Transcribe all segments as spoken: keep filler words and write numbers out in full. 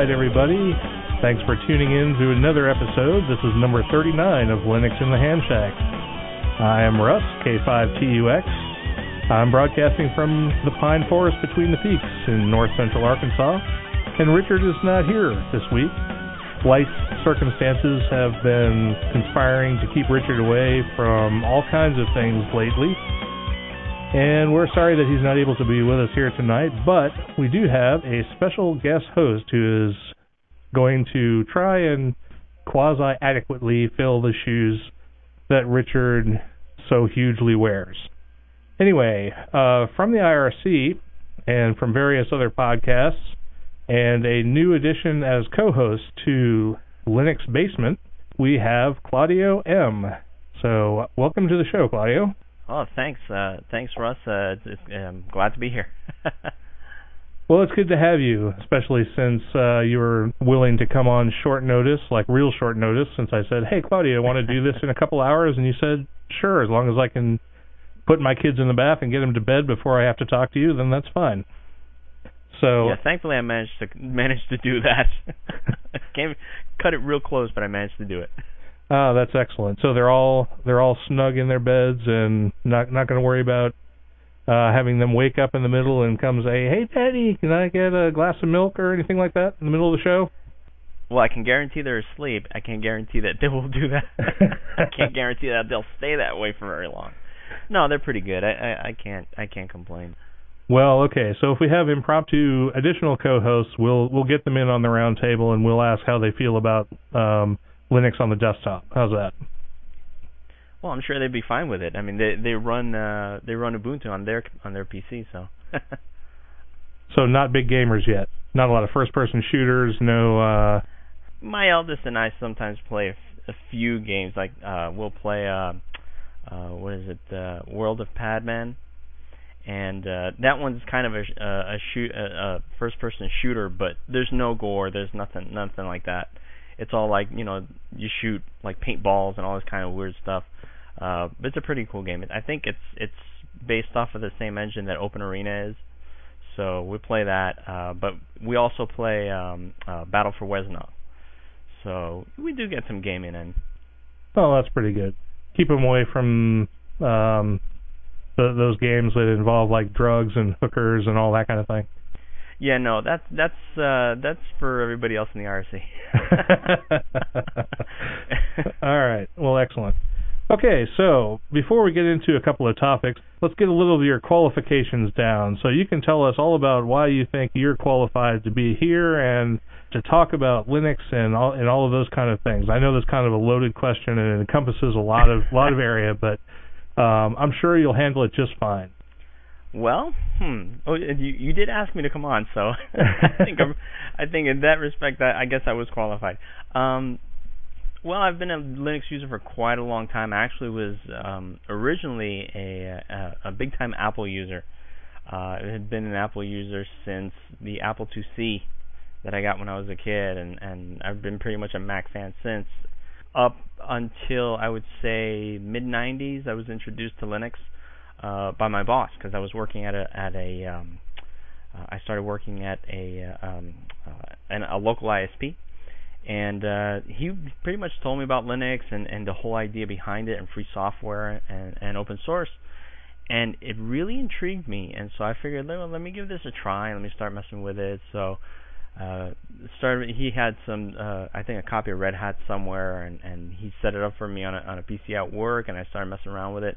right, everybody. Thanks for tuning in to another episode. This is number thirty-nine of Linux in the Ham Shack. I am Russ, K five T U X. I'm broadcasting from the pine forest between the peaks in north central Arkansas, and Richard is not here this week. Life circumstances have been conspiring to keep Richard away from all kinds of things lately, and we're sorry that he's not able to be with us here tonight, but we do have a special guest host who is going to try and quasi-adequately fill the shoes that Richard so hugely wears. Anyway, uh, from the I R C and from various other podcasts, and a new addition as co-host to Linux Basement, we have Claudio M. So, welcome to the show, Claudio. Oh, thanks. Uh, thanks, Russ. Uh, it's, I'm glad to be here. Well, it's good to have you, especially since uh, you were willing to come on short notice, like real short notice, since I said, hey, Claudio, I want to do this in a couple hours, and you said, sure, as long as I can put my kids in the bath and get them to bed before I have to talk to you, then that's fine. So yeah, thankfully I managed to managed to do that. Came, cut it real close, but I managed to do it. Oh, that's excellent. So they're all they're all snug in their beds and not not going to worry about uh, having them wake up in the middle and come say, "Hey, Daddy, can I get a glass of milk?" or anything like that in the middle of the show. Well, I can guarantee they're asleep. I can't guarantee that they will do that. I can't guarantee that they'll stay that way for very long. No, they're pretty good. I, I, I can't I can't complain. Well, okay. So if we have impromptu additional co-hosts, we'll we'll get them in on the round table and we'll ask how they feel about um, Linux on the desktop. How's that? Well, I'm sure they'd be fine with it. I mean, they they run uh, they run Ubuntu on their on their P C, so. So not big gamers yet. Not a lot of first-person shooters. No. Uh... My eldest and I sometimes play a, f- a few games. Like uh, we'll play uh, uh, what is it? Uh, World of Padman, and uh, that one's kind of a a, a, shoot, a, a first-person shooter, but there's no gore. There's nothing nothing like that. It's all like, you know, you shoot like paintballs and all this kind of weird stuff. Uh, but it's a pretty cool game. I think it's it's based off of the same engine that Open Arena is. So we play that, uh, but we also play um, uh, Battle for Wesno. So we do get some gaming in. Oh, that's pretty good. Keep them away from um, the, those games that involve like drugs and hookers and all that kind of thing. Yeah, no, that's that's uh, that's for everybody else in the I R C. All right. Well, excellent. Okay, so before we get into a couple of topics, let's get a little of your qualifications down. So you can tell us all about why you think you're qualified to be here and to talk about Linux and all and all of those kind of things. I know that's kind of a loaded question and it encompasses a lot of lot of area, but um, I'm sure you'll handle it just fine. Well, hmm. Oh, you you did ask me to come on, so I think I'm, I think in that respect, I, I guess I was qualified. Um, well, I've been a Linux user for quite a long time. I actually was um, originally a, a a big time Apple user. Uh, I had been an Apple user since the Apple two C that I got when I was a kid, and and I've been pretty much a Mac fan since. Up until I would say mid nineties, I was introduced to Linux Uh, by my boss, because I was working at a at a um, uh, I started working at a uh, um, uh, an, a local I S P, and uh, he pretty much told me about Linux and, and the whole idea behind it and free software and, and open source, and it really intrigued me. And so I figured, well, let me give this a try. Let me start messing with it. So uh, started. He had some, uh, I think, a copy of Red Hat somewhere, and, and he set it up for me on a, on a P C at work, and I started messing around with it.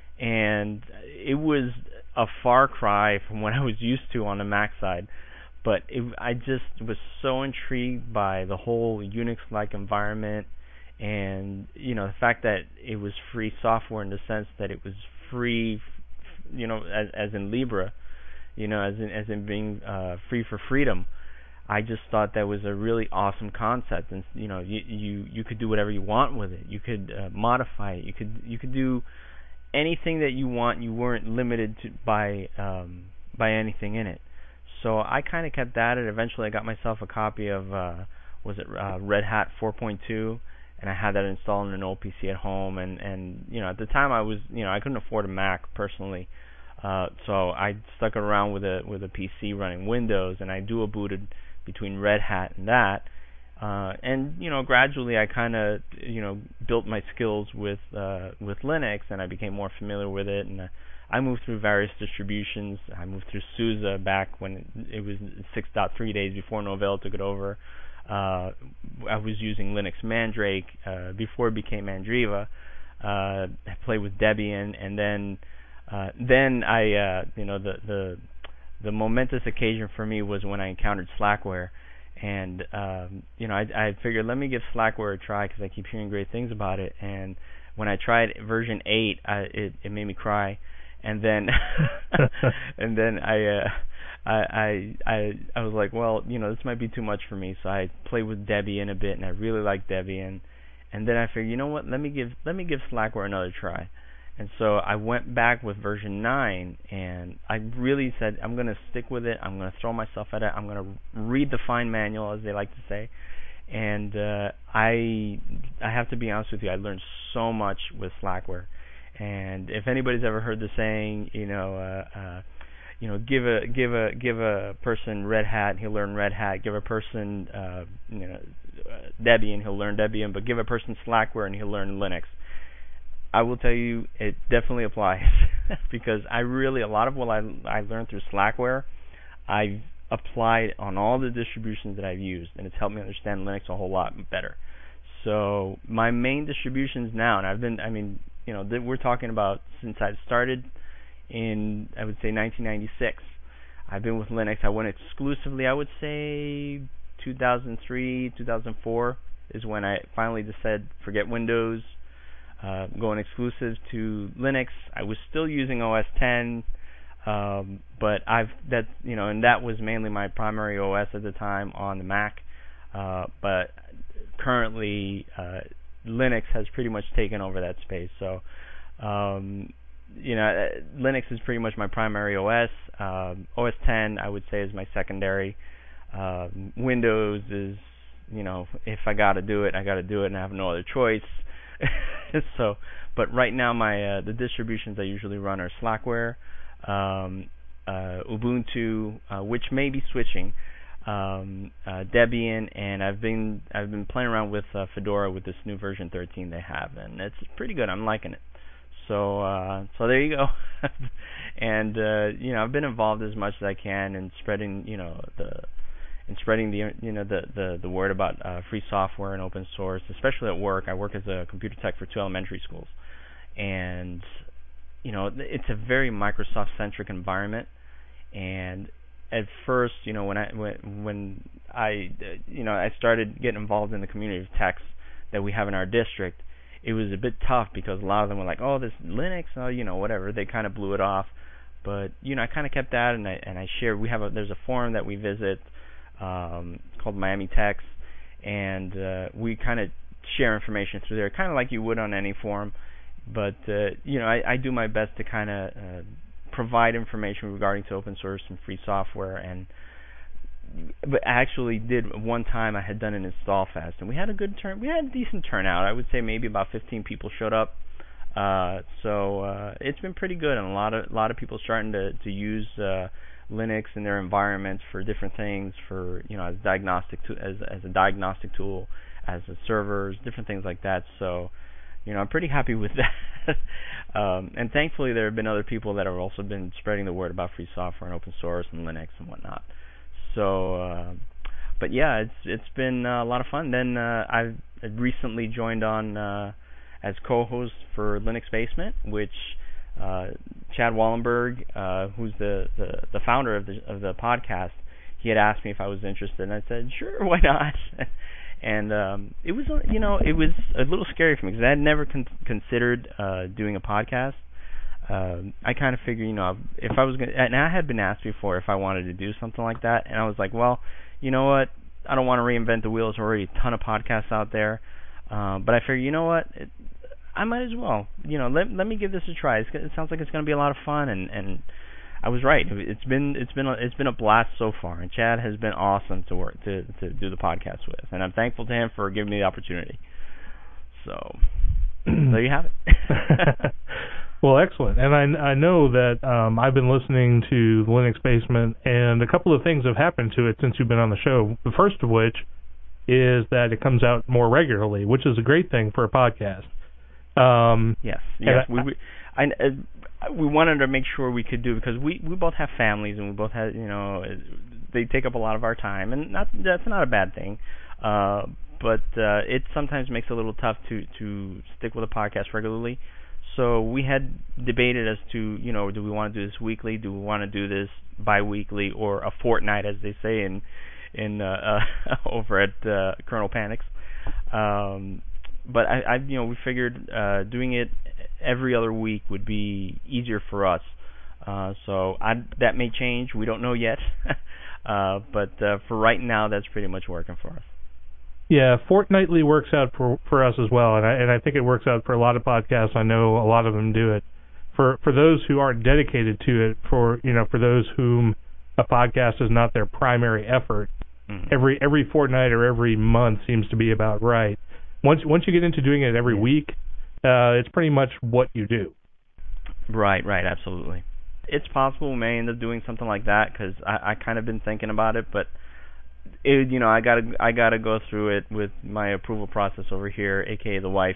And it was a far cry from what I was used to on the Mac side, but it, I just was so intrigued by the whole Unix-like environment, and you know the fact that it was free software in the sense that it was free, you know, as, as in Libre, you know, as in as in being uh, free for freedom. I just thought that was a really awesome concept, and you know, you you, you could do whatever you want with it. You could uh, modify it. You could you could do anything that you want. You weren't limited to by um, by anything in it. So I kind of kept at it. Eventually, I got myself a copy of uh, was it uh, Red Hat four point two, and I had that installed on an old P C at home. And, and you know, at the time, I was you know I couldn't afford a Mac personally, uh, so I stuck around with a with a P C running Windows, and I dual booted between Red Hat and that. Uh, and you know, gradually I kind of you know built my skills with uh, with Linux, and I became more familiar with it. And uh, I moved through various distributions. I moved through SUSE back when it was six point three days before Novell took it over. Uh, I was using Linux Mandrake uh, before it became Mandriva. Uh, I played with Debian, and then uh, then I uh, you know the the the momentous occasion for me was when I encountered Slackware. And, um, you know, I, I figured let me give Slackware a try because I keep hearing great things about it. And when I tried version eight, I, it, it made me cry. And then, and then I, uh, I, I, I, I was like, well, you know, this might be too much for me. So I played with Debian a bit, and I really liked Debian. And then I figured, you know what? Let me give, let me give Slackware another try. And so I went back with version nine, and I really said, I'm going to stick with it. I'm going to throw myself at it. I'm going to read the fine manual, as they like to say. And uh, I I have to be honest with you, I learned so much with Slackware. And if anybody's ever heard the saying, you know, uh, uh, you know, give a give a give a person Red Hat, he'll learn Red Hat. Give a person uh, you know uh, Debian, he'll learn Debian. But give a person Slackware, and he'll learn Linux. I will tell you, it definitely applies because I really, a lot of what I, I learned through Slackware, I've applied on all the distributions that I've used, and it's helped me understand Linux a whole lot better. So my main distributions now, and I've been, I mean, you know, th- we're talking about since I started in, I would say, nineteen ninety-six. I've been with Linux. I went exclusively, I would say, two thousand three, two thousand four is when I finally decided forget Windows. Uh, going exclusive to Linux. I was still using O S ten, um, but I've that you know, and that was mainly my primary O S at the time on the Mac. Uh, but currently, uh, Linux has pretty much taken over that space. So, um, you know, Linux is pretty much my primary O S. Um, O S ten, I would say, is my secondary. Uh, Windows is, you know, if I got to do it, I got to do it, and I have no other choice. So, but right now my uh, the distributions I usually run are Slackware, um, uh, Ubuntu, uh, which may be switching, um, uh, Debian, and I've been I've been playing around with uh, Fedora with this new version thirteen they have, and it's pretty good. I'm liking it. So, uh, so there you go. And uh, you know, I've been involved as much as I can in spreading, you know, the and spreading the you know the the, the word about uh, free software and open source, especially at work. I work as a computer tech for two elementary schools, and you know it's a very Microsoft-centric environment. And at first, you know when I when, when I you know I started getting involved in the community of techs that we have in our district, it was a bit tough because a lot of them were like, oh, this Linux, oh, you know whatever. They kind of blew it off, but you know I kind of kept that, and I and I share. We have a there's a forum that we visit. Um, it's called Miami Techs, and uh, we kind of share information through there, kind of like you would on any forum. But uh, you know, I, I do my best to kind of uh, provide information regarding to open source and free software. And but I actually did one time. I had done an install fest, and we had a good turn. We had a decent turnout. I would say maybe about fifteen people showed up. Uh, so uh, it's been pretty good, and a lot of a lot of people starting to to use. Uh, Linux in their environments for different things, for you know, as diagnostic to, as as a diagnostic tool, as a servers, different things like that. So, you know, I'm pretty happy with that. um, and thankfully, there have been other people that have also been spreading the word about free software and open source and Linux and whatnot. So, uh, but yeah, it's it's been uh, a lot of fun. Then uh, I've recently joined on uh, as co-host for Linux Basement, which. Uh, Chad Wallenberg, uh, who's the, the, the founder of the of the podcast, he had asked me if I was interested, and I said, sure, why not? And um, it was, you know, it was a little scary for me because I had never con- considered uh, doing a podcast. Uh, I kind of figured, you know, if I was going to, and I had been asked before if I wanted to do something like that, and I was like, well, you know what, I don't want to reinvent the wheel. There's already a ton of podcasts out there. Uh, but I figured, you know what, it, I might as well, you know, let let me give this a try. It's, it sounds like it's going to be a lot of fun, and, and I was right. It's been it's been a, it's been a blast so far, and Chad has been awesome to work to to do the podcast with, and I'm thankful to him for giving me the opportunity. So there you have it. Well, excellent. And I, I know that um, I've been listening to the Linux Basement, and a couple of things have happened to it since you've been on the show. The first of which is that it comes out more regularly, which is a great thing for a podcast. Um, yes, yes. I, we we, I, uh, we wanted to make sure we could do, because we, we both have families, and we both have, you know, they take up a lot of our time, and not that's not a bad thing. Uh, but uh, it sometimes makes it a little tough to, to stick with a podcast regularly. So we had debated as to, you know, do we want to do this weekly? Do we want to do this bi-weekly, or a fortnight, as they say in in uh, uh, over at uh, Colonel Panics? Um, but I, I, you know, we figured uh, doing it every other week would be easier for us. Uh, so I, that may change. We don't know yet. uh, but uh, for right now, that's pretty much working for us. Yeah, fortnightly works out for for us as well, and I and I think it works out for a lot of podcasts. I know a lot of them do it. For for those who aren't dedicated to it, for you know, for those whom a podcast is not their primary effort, mm-hmm. every every fortnight or every month seems to be about right. Once once you get into doing it every week, uh, it's pretty much what you do. Right, right, absolutely. It's possible we may end up doing something like that, because I I kind of been thinking about it, but. It, you know, I gotta I gotta go through it with my approval process over here, aka the wife,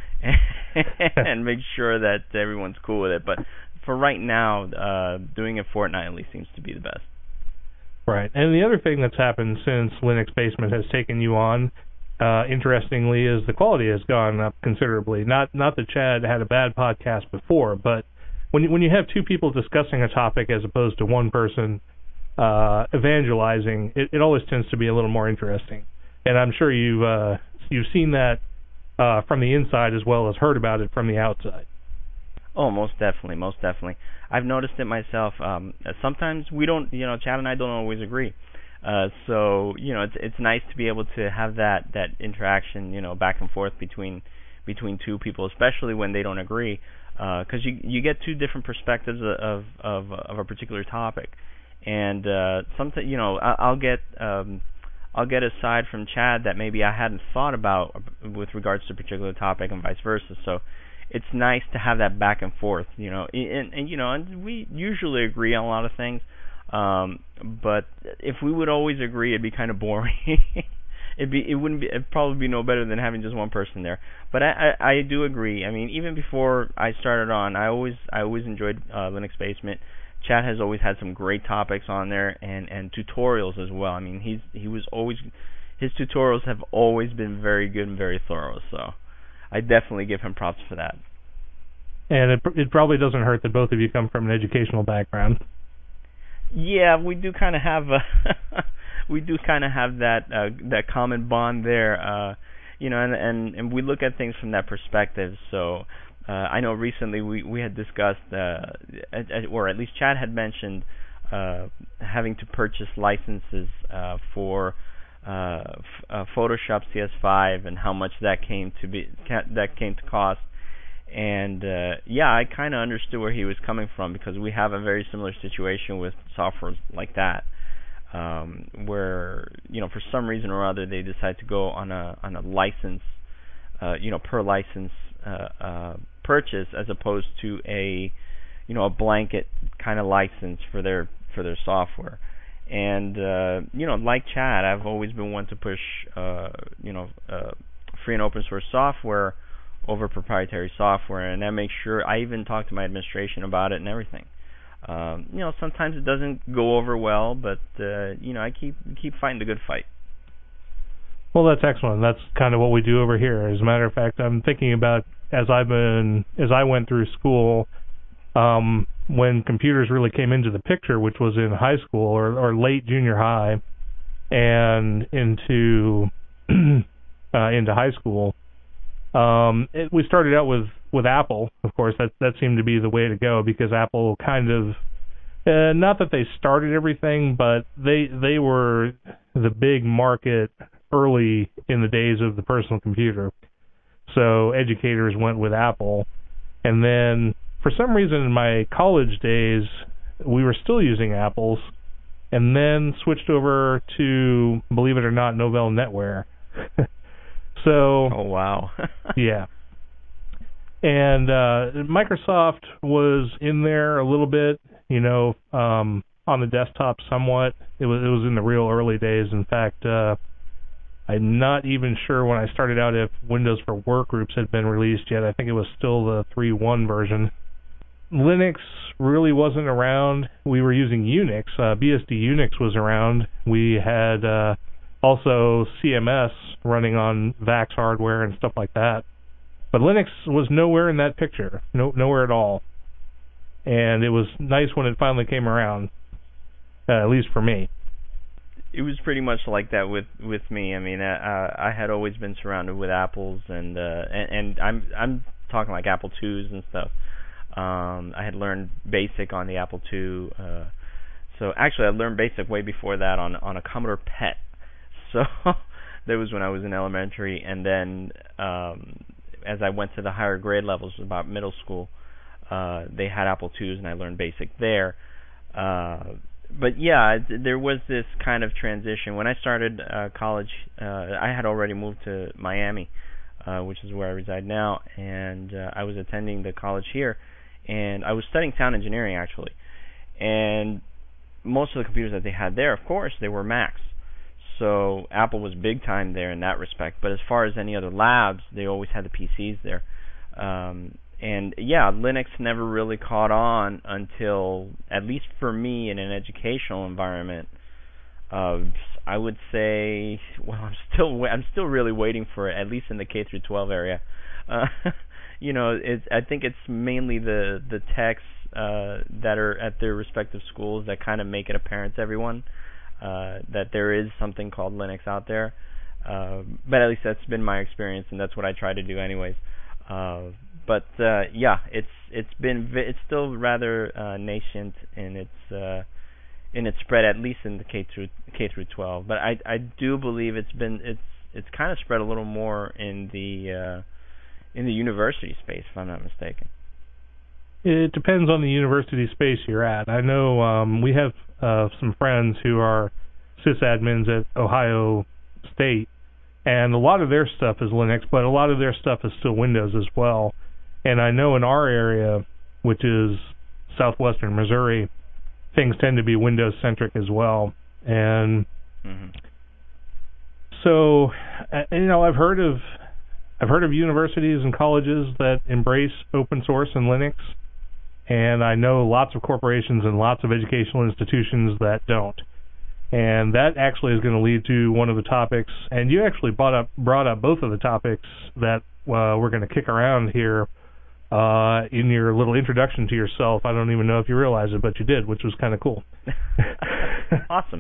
and make sure that everyone's cool with it. But for right now, uh, doing it fortnightly seems to be the best. Right, and the other thing that's happened since Linux Basement has taken you on, uh, interestingly, is the quality has gone up considerably. Not not that Chad had a bad podcast before, but when you, when you have two people discussing a topic as opposed to one person Uh, evangelizing, it, it always tends to be a little more interesting, and I'm sure you've uh, you've seen that uh, from the inside as well as heard about it from the outside. Oh, most definitely, most definitely. I've noticed it myself. Um, sometimes we don't, you know, Chad and I don't always agree. Uh, so you know, it's it's nice to be able to have that that interaction, you know, back and forth between between two people, especially when they don't agree, because uh, you you get two different perspectives of of of a particular topic. And uh, something, you know, I, I'll get um, I'll get a side from Chad that maybe I hadn't thought about with regards to a particular topic, and vice versa. So it's nice to have that back and forth, you know. And, and you know, and we usually agree on a lot of things. Um, but if we would always agree, it'd be kind of boring. it'd be it wouldn't be it'd probably be no better than having just one person there. But I, I, I do agree. I mean, even before I started on, I always I always enjoyed uh, Linux Basement. Chad has always had some great topics on there, and, and tutorials as well. I mean, he's he was always his tutorials have always been very good and very thorough. So I definitely give him props for that. And it it probably doesn't hurt that both of you come from an educational background. Yeah, we do kind of have a we do kind of have that uh, that common bond there. Uh, you know, and, and and we look at things from that perspective. So. Uh, I know recently we, we had discussed, uh, or at least Chad had mentioned, uh, having to purchase licenses uh, for uh, f- uh, Photoshop C S five and how much that came to be that came to cost. And uh, yeah, I kind of understood where he was coming from, because we have a very similar situation with software like that, um, where you know for some reason or other they decide to go on a on a license, uh, you know per license. Uh, uh, purchase as opposed to a you know a blanket kind of license for their for their software. And uh, you know like Chad, I've always been one to push uh, you know uh, free and open source software over proprietary software, and I make sure I even talk to my administration about it and everything. Um, you know sometimes it doesn't go over well, but uh, you know I keep keep fighting the good fight. Well, that's excellent. That's kind of what we do over here. As a matter of fact, I'm thinking about as I've been as I went through school, um, when computers really came into the picture, which was in high school or, or late junior high, and into uh, into high school. Um, it, we started out with, with Apple, of course. That that seemed to be the way to go, because Apple kind of uh, not that they started everything, but they they were the big market early in the days of the personal computer. So educators went with Apple, and then for some reason in my college days we were still using Apples, and then switched over to, believe it or not, Novell NetWare. So oh wow. yeah. And uh, Microsoft was in there a little bit, you know, um, on the desktop somewhat. It was it was in the real early days. In fact, uh, I'm not even sure when I started out if Windows for Workgroups had been released yet. I think it was still the three point one version. Linux really wasn't around. We were using Unix. Uh, B S D Unix was around. We had uh, also C M S running on VAX hardware and stuff like that. But Linux was nowhere in that picture, no, nowhere at all. And it was nice when it finally came around, uh, at least for me. It was pretty much like that with, with me. I mean, uh, I had always been surrounded with Apples, and uh, and, and I'm I'm talking like Apple twos and stuff. Um, I had learned BASIC on the Apple two. Uh, so actually, I learned BASIC way before that on on a Commodore P E T. So that was when I was in elementary, and then. Um, As I went to the higher grade levels, about middle school, uh, they had Apple twos, and I learned BASIC there. Uh, but yeah, there was this kind of transition. When I started uh, college, uh, I had already moved to Miami, uh, which is where I reside now, and uh, I was attending the college here, and I was studying sound engineering, actually. And most of the computers that they had there, of course, they were Macs. So Apple was big time there in that respect. But as far as any other labs, they always had the P Cs there. Um, and yeah, Linux never really caught on until, at least for me in an educational environment, uh, I would say, well, I'm still I'm still really waiting for it, at least in the K through twelve area. Uh, you know, it's, I think it's mainly the the techs uh, that are at their respective schools that kind of make it apparent to everyone. Uh, that there is something called Linux out there, uh, but at least that's been my experience, and that's what I try to do, anyways. Uh, but uh, yeah, it's it's been vi- it's still rather uh, nascent in its uh, in its spread, at least in the K through K through twelve. But I I do believe it's been it's it's kind of spread a little more in the uh, in the university space, if I'm not mistaken. It depends on the university space you're at. I know um, we have uh, some friends who are sysadmins at Ohio State, and a lot of their stuff is Linux, but a lot of their stuff is still Windows as well. And I know in our area, which is southwestern Missouri, things tend to be Windows-centric as well. And mm-hmm. so, you know, I've heard of I've heard of universities and colleges that embrace open source and Linux. And I know lots of corporations and lots of educational institutions that don't. And that actually is going to lead to one of the topics, and you actually brought up brought up both of the topics that uh, we're going to kick around here uh, in your little introduction to yourself. I don't even know if you realize it, but you did, which was kind of cool. Awesome.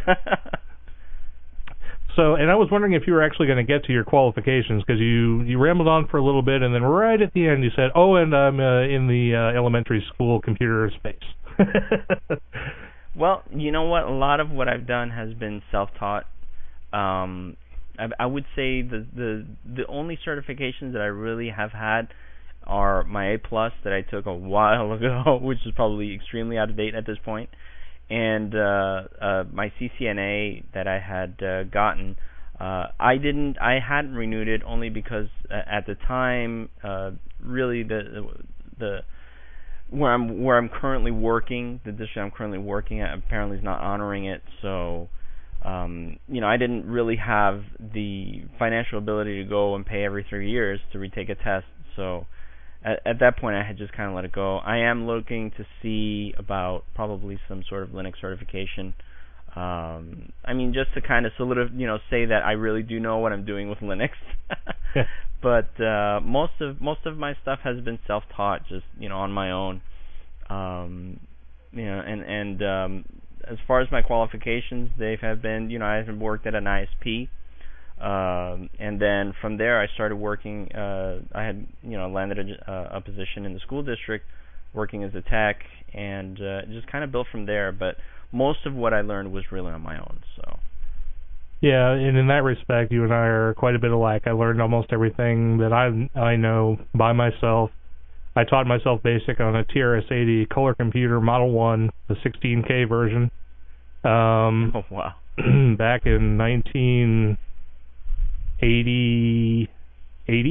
So, and I was wondering if you were actually going to get to your qualifications, because you, you rambled on for a little bit, and then right at the end you said, oh, and I'm uh, in the uh, elementary school computer space. Well, you know what? A lot of what I've done has been self-taught. Um, I, I would say the, the the only certifications that I really have had are my A plus that I took a while ago, which is probably extremely out of date at this point. And uh, uh, my C C N A that I had uh, gotten, uh, I didn't, I hadn't renewed it only because uh, at the time, uh, really the the where I'm where I'm currently working, the district I'm currently working at apparently is not honoring it. So, um, you know, I didn't really have the financial ability to go and pay every three years to retake a test. So. At, at that point, I had just kind of let it go. I am looking to see about probably some sort of Linux certification. Um, I mean, just to kind of solidify, you know, say that I really do know what I'm doing with Linux. But uh, most of most of my stuff has been self-taught, just you know, on my own. Um, you know, and and um, as far as my qualifications, they have been, you know, I have worked at an I S P. Um, and then from there, I started working. Uh, I had, you know, landed a, uh, a position in the school district, working as a tech, and uh, just kind of built from there. But most of what I learned was really on my own. So. Yeah, and in that respect, you and I are quite a bit alike. I learned almost everything that I I know by myself. I taught myself BASIC on a T R S eighty color computer Model one, the sixteen K version. Um, oh wow! Back in nineteen. eighty, eighty,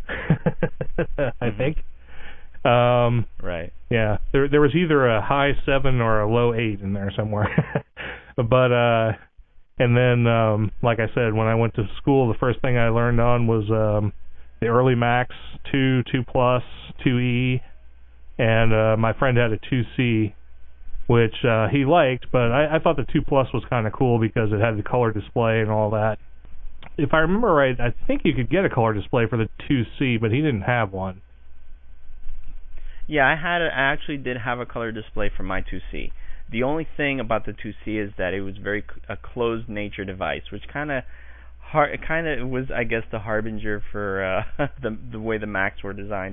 I mm-hmm. think. Um, right. Yeah, there there was either a high seven or a low eight in there somewhere. But uh, and then um, like I said, when I went to school, the first thing I learned on was um, the early Macs, two, two Plus, two E, and uh, my friend had a two C, which uh, he liked, but I, I thought the two Plus was kind of cool because it had the color display and all that. If I remember right, I think you could get a color display for the two C, but he didn't have one. Yeah, I had a, I actually did have a color display for my two C. The only thing about the two C is that it was very a closed nature device, which kind of it kind of was, I guess, the harbinger for uh, the the way the Macs were designed.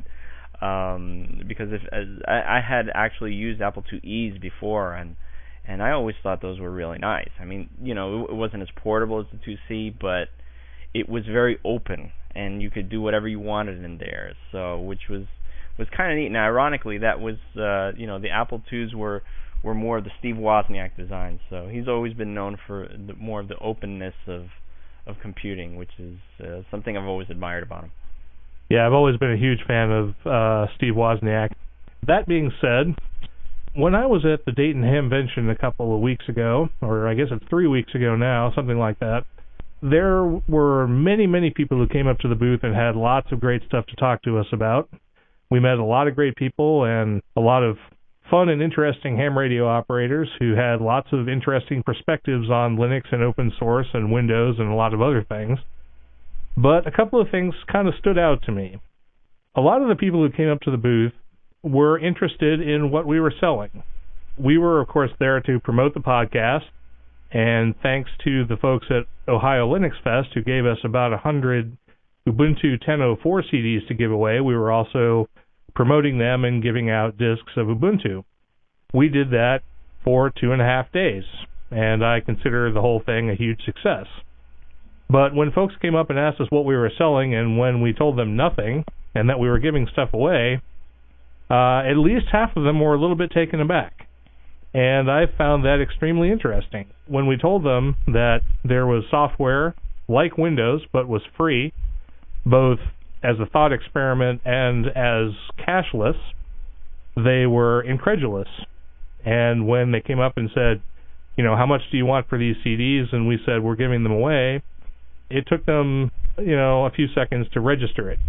Um, because if as I, I had actually used Apple two E's before, and and I always thought those were really nice. I mean, you know, it, it wasn't as portable as the two C, but it was very open, and you could do whatever you wanted in there. So, which was was kind of neat. And ironically, that was uh, you know, the Apple twos were were more of the Steve Wozniak design. So he's always been known for the, more of the openness of of computing, which is uh, something I've always admired about him. Yeah, I've always been a huge fan of uh, Steve Wozniak. That being said, when I was at the Dayton Hamvention a couple of weeks ago, or I guess it's three weeks ago now, something like that, there were many, many people who came up to the booth and had lots of great stuff to talk to us about. We met a lot of great people and a lot of fun and interesting ham radio operators who had lots of interesting perspectives on Linux and open source and Windows and a lot of other things. But a couple of things kind of stood out to me. A lot of the people who came up to the booth were interested in what we were selling. We were, of course, there to promote the podcast, and thanks to the folks at Ohio Linux Fest who gave us about one hundred Ubuntu ten oh four C Ds to give away, we were also promoting them and giving out discs of Ubuntu. We did that for two and a half days, and I consider the whole thing a huge success. But when folks came up and asked us what we were selling, and when we told them nothing, and that we were giving stuff away, uh, at least half of them were a little bit taken aback. And I found that extremely interesting. When we told them that there was software like Windows, but was free, both as a thought experiment and as cashless, they were incredulous. And when they came up and said, you know, how much do you want for these C Ds? And we said, we're giving them away. It took them, you know, a few seconds to register it.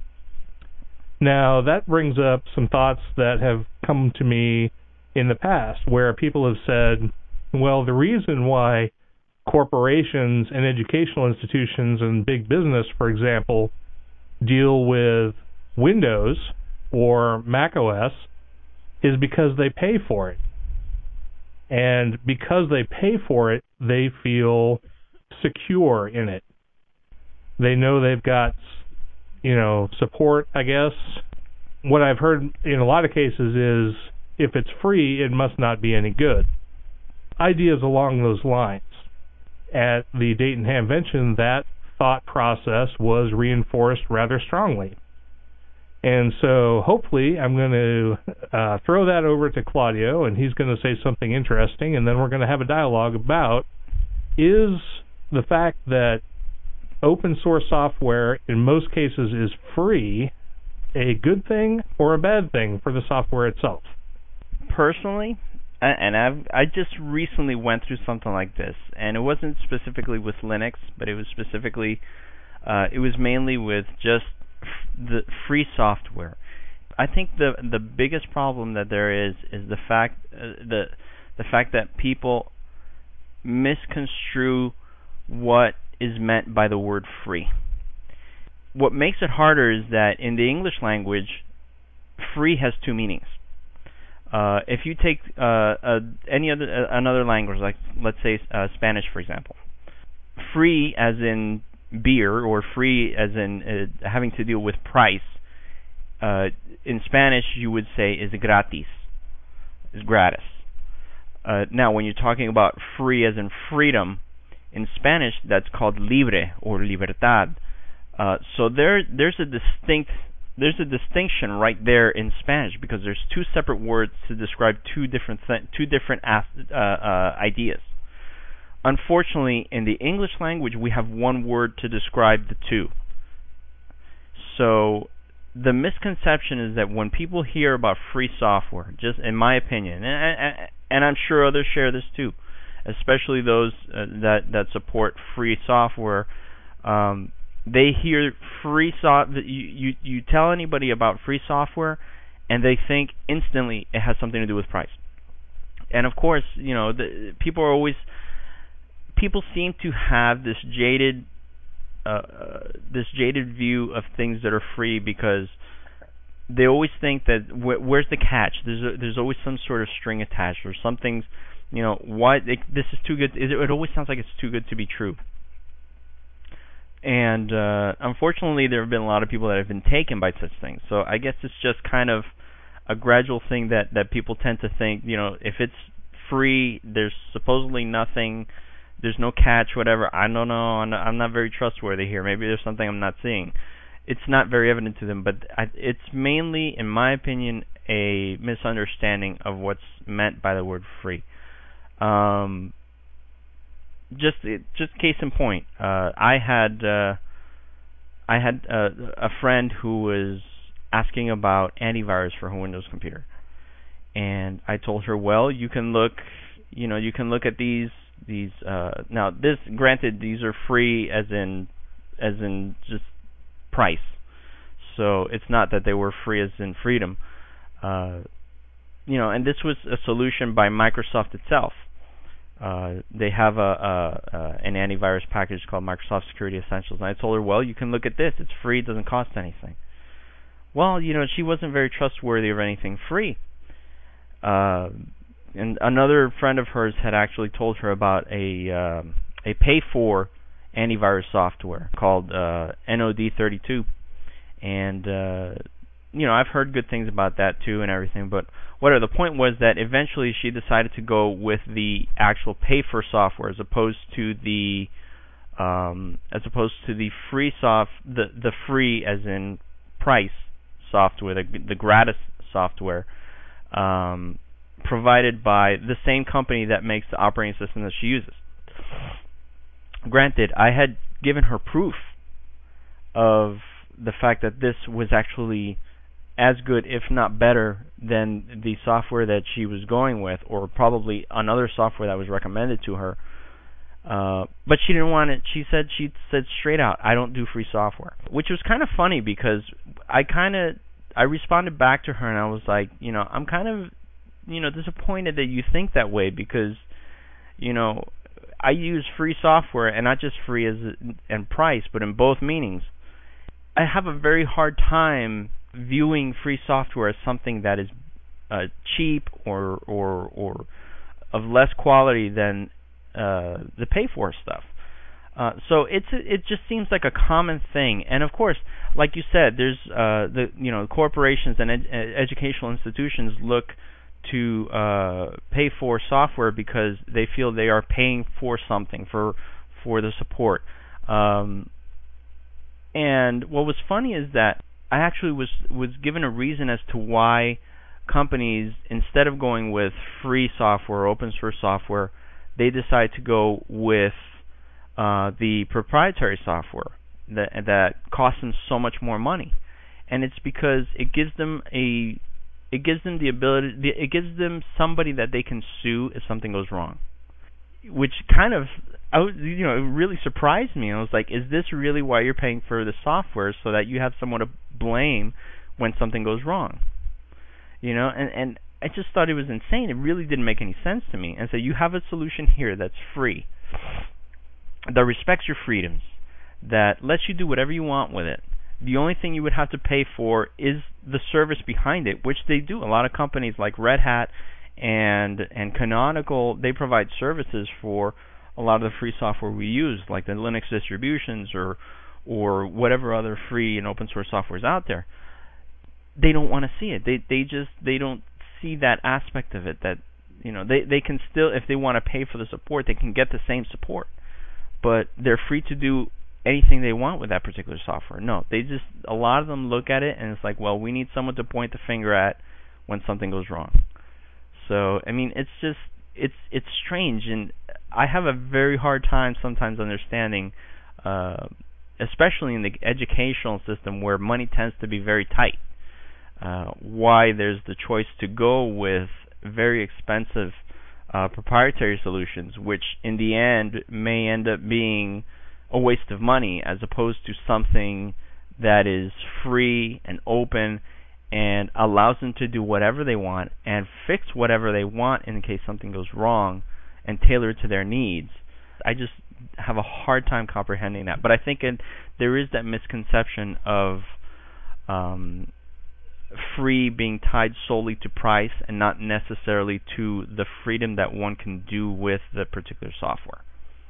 Now, that brings up some thoughts that have come to me in the past, where people have said, well, the reason why corporations and educational institutions and big business, for example, deal with Windows or Mac O S is because they pay for it. And because they pay for it, they feel secure in it. They know they've got, you know, support, I guess. What I've heard in a lot of cases is, if it's free, it must not be any good. Ideas along those lines. At the Dayton Hamvention, that thought process was reinforced rather strongly. And so hopefully I'm going to uh, throw that over to Claudio, and he's going to say something interesting, and then we're going to have a dialogue about, is the fact that open source software in most cases is free a good thing or a bad thing for the software itself? Personally, and I've I just recently went through something like this, and it wasn't specifically with Linux, but it was specifically, uh, it was mainly with just f- the free software. I think the the biggest problem that there is is the fact uh, the the fact that people misconstrue what is meant by the word free. What makes it harder is that in the English language, free has two meanings. Uh, if you take uh, uh, any other uh, another language, like let's say uh, Spanish, for example, free as in beer, or free as in uh, having to deal with price, uh, in Spanish you would say is gratis, is gratis. Uh, now, when you're talking about free as in freedom, in Spanish that's called libre or libertad. Uh, so there, there's a distinct There's a distinction right there in Spanish, because there's two separate words to describe two different th- two different uh, uh, ideas. Unfortunately, in the English language, we have one word to describe the two. So the misconception is that when people hear about free software, just in my opinion, and, and I'm sure others share this too, especially those uh, that that support free software, um, they hear free so you, you you tell anybody about free software, and they think instantly it has something to do with price. And of course, you know, the, people are always people seem to have this jaded uh, this jaded view of things that are free, because they always think that wh- where's the catch? There's a, there's always some sort of string attached, or something's, you know, why it, this is too good. It, it always sounds like it's too good to be true. And uh, unfortunately, there have been a lot of people that have been taken by such things. So I guess it's just kind of a gradual thing that, that people tend to think, you know, if it's free, there's supposedly nothing, there's no catch, whatever. I don't know. I'm not, I'm not very trustworthy here. Maybe there's something I'm not seeing. It's not very evident to them, but I, it's mainly, in my opinion, a misunderstanding of what's meant by the word free. Um, just, just case in point, uh, I had, uh, I had uh, a friend who was asking about antivirus for her Windows computer, and I told her, well, you can look, you know, you can look at these. These uh, now, this granted, these are free as in as in just price. So it's not that they were free as in freedom. Uh, you know, and this was a solution by Microsoft itself. Uh, they have a, a, a an antivirus package called Microsoft Security Essentials, and I told her, well, you can look at this. It's free. It doesn't cost anything. Well, you know, she wasn't very trustworthy of anything free. Uh, And another friend of hers had actually told her about a um, a pay-for antivirus software called uh, N O D thirty-two, and uh, you know, I've heard good things about that too and everything. But whatever, the point was that eventually she decided to go with the actual pay-for software as opposed to the um, as opposed to the free soft the the free as in price software, the the gratis software. Um, provided by the same company that makes the operating system that she uses. Granted, I had given her proof of the fact that this was actually as good, if not better, than the software that she was going with, or probably another software that was recommended to her. Uh, but she didn't want it. She said she said straight out, "I don't do free software," which was kind of funny because I kind of I responded back to her and I was like, you know, I'm kind of you know, disappointed that you think that way, because, you know, I use free software, and not just free as and price, but in both meanings. I have a very hard time viewing free software as something that is uh, cheap or or or of less quality than uh, the pay-for stuff. Uh, so it's it just seems like a common thing, and of course, like you said, there's uh, the you know corporations and ed- educational institutions look to uh, pay for software because they feel they are paying for something, for for the support. Um, and what was funny is that I actually was was given a reason as to why companies, instead of going with free software, open source software, they decide to go with uh, the proprietary software that that costs them so much more money. And it's because it gives them a It gives them the ability. It gives them somebody that they can sue if something goes wrong, which kind of, I was, you know, it really surprised me. I was like, "Is this really why you're paying for the software, so that you have someone to blame when something goes wrong?" You know, and and I just thought it was insane. It really didn't make any sense to me. And so you have a solution here that's free, that respects your freedoms, that lets you do whatever you want with it. The only thing you would have to pay for is the service behind it, which they do. A lot of companies like Red Hat and and Canonical, they provide services for a lot of the free software we use, like the Linux distributions or or whatever other free and open source software is out there. They don't want to see it. They they just they don't see that aspect of it. That you know they they can still, if they want to pay for the support, they can get the same support, but they're free to do anything they want with that particular software. No, they just, a lot of them look at it and it's like, well, we need someone to point the finger at when something goes wrong. So, I mean, it's just, it's it's strange, and I have a very hard time sometimes understanding, uh, especially in the educational system where money tends to be very tight, uh, why there's the choice to go with very expensive uh, proprietary solutions, which in the end may end up being a waste of money as opposed to something that is free and open and allows them to do whatever they want and fix whatever they want in case something goes wrong and tailor it to their needs. I just have a hard time comprehending that. But I think it, there is that misconception of um, free being tied solely to price and not necessarily to the freedom that one can do with the particular software.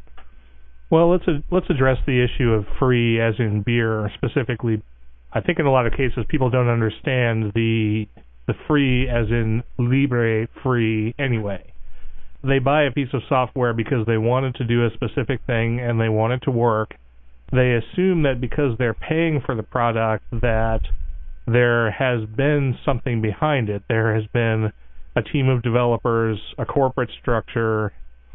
Well, let's uh, let's address the issue of free as in beer specifically. I think in a lot of cases people don't understand the the free as in libre free anyway. They buy a piece of software because they want it to do a specific thing and they want it to work. They assume that because they're paying for the product that there has been something behind it. There has been a team of developers, a corporate structure,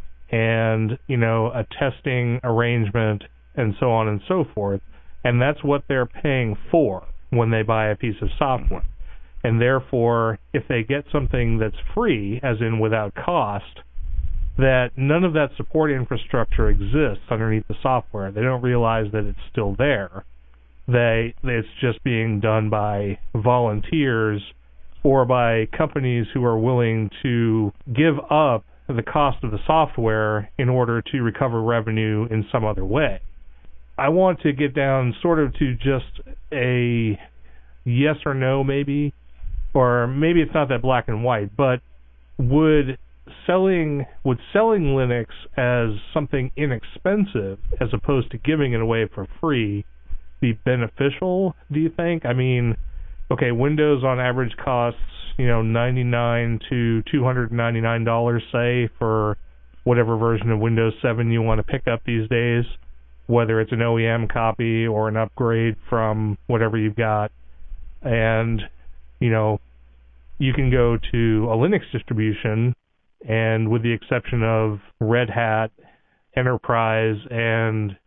and, you know, a testing arrangement, and so on and so forth. And that's what they're paying for when they buy a piece of software. And therefore, if they get something that's free, as in without cost, that none of that support infrastructure exists underneath the software. They don't realize that it's still there. They it's just being done by volunteers or by companies who are willing to give up the cost of the software in order to recover revenue in some other way. I want to get down sort of to just a yes or no maybe, or maybe it's not that black and white, but would selling would selling Linux as something inexpensive as opposed to giving it away for free be beneficial, do you think? I mean, okay, Windows on average costs, you know, ninety-nine to two hundred ninety-nine dollars, say, for whatever version of Windows seven you want to pick up these days, whether it's an O E M copy or an upgrade from whatever you've got. And, you know, you can go to a Linux distribution, and with the exception of Red Hat, Enterprise, and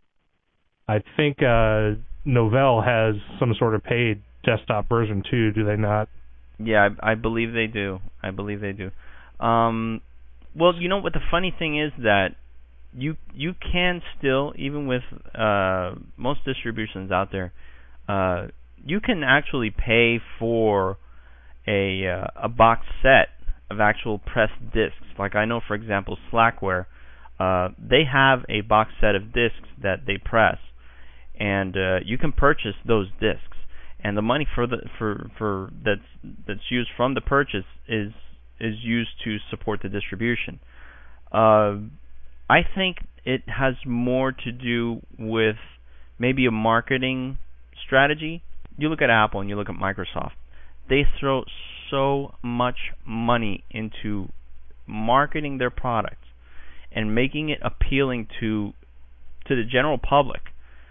I think uh, Novell has some sort of paid desktop version too, do they not? Yeah, I, I believe they do. I believe they do. Um, well, you know what the funny thing is that you you can still, even with uh, most distributions out there, uh, you can actually pay for a uh, a box set of actual pressed discs. Like I know, for example, Slackware, uh, they have a box set of discs that they press, and uh, you can purchase those discs. And the money for the for for that's that's used from the purchase is is used to support the distribution. Uh, I think it has more to do with maybe a marketing strategy. You look at Apple and you look at Microsoft. They throw so much money into marketing their products and making it appealing to to the general public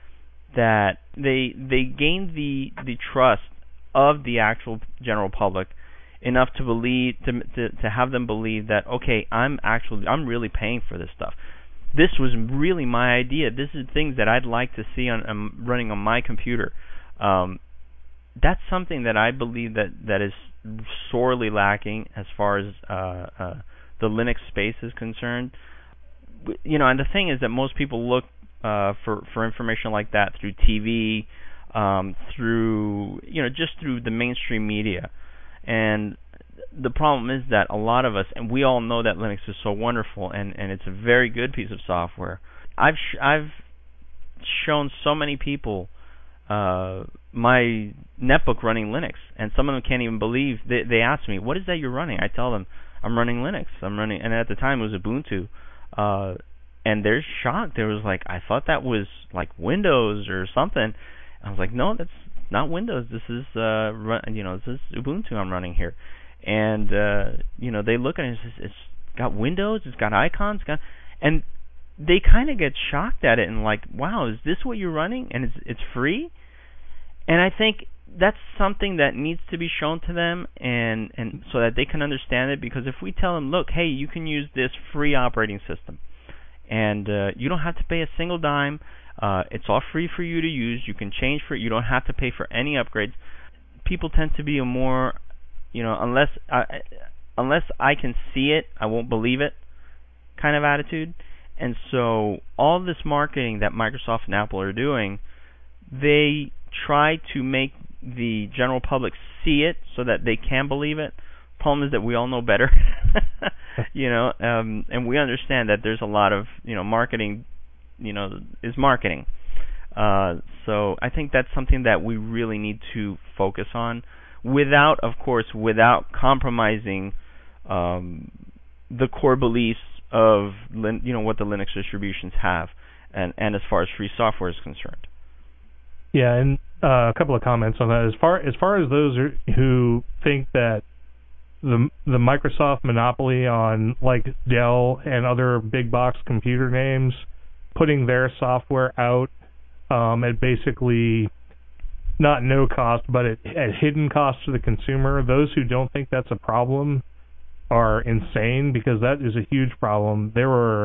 that they they gain the the trust of the actual general public enough to believe to to, to have them believe that, okay, I'm actually I'm really paying for this stuff. This was really my idea. This is things that I'd like to see on um, running on my computer. Um, that's something that I believe that, that is sorely lacking as far as uh, uh, the Linux space is concerned. You know, and the thing is that most people look uh, for for information like that through T V, um, through you know just through the mainstream media, and the problem is that a lot of us, and we all know that Linux is so wonderful and, and it's a very good piece of software. I've sh- I've shown so many people uh, my netbook running Linux, and some of them can't even believe. They they ask me, "What is that you're running?" I tell them, "I'm running Linux. I'm running," and at the time it was Ubuntu, uh, and they're shocked. They was like, "I thought that was like Windows or something." I was like, "No, that's not Windows. This is uh, run, you know, this is Ubuntu I'm running here." And uh, you know, they look at it and it's, it's got Windows, it's got icons, it's got, and they kind of get shocked at it and like, wow, is this what you're running? And it's it's free. And I think that's something that needs to be shown to them, and and so that they can understand it. Because if we tell them, look, hey, you can use this free operating system, and uh, you don't have to pay a single dime. Uh, it's all free for you to use. You can change for it. You don't have to pay for any upgrades. People tend to be a more, you know, unless I, unless I can see it, I won't believe it kind of attitude. And so all this marketing that Microsoft and Apple are doing, they try to make the general public see it so that they can believe it. Problem is that we all know better, you know, um, and we understand that there's a lot of, you know, marketing, you know, is marketing. Uh, so I think that's something that we really need to focus on, without, of course, without compromising um, the core beliefs of, you know, what the Linux distributions have, and, and as far as free software is concerned. Yeah, and uh, a couple of comments on that. As far as far as those are, who think that the the Microsoft monopoly on like Dell and other big box computer names putting their software out um, at basically not no cost, but at, at hidden cost to the consumer, those who don't think that's a problem are insane, because that is a huge problem. There were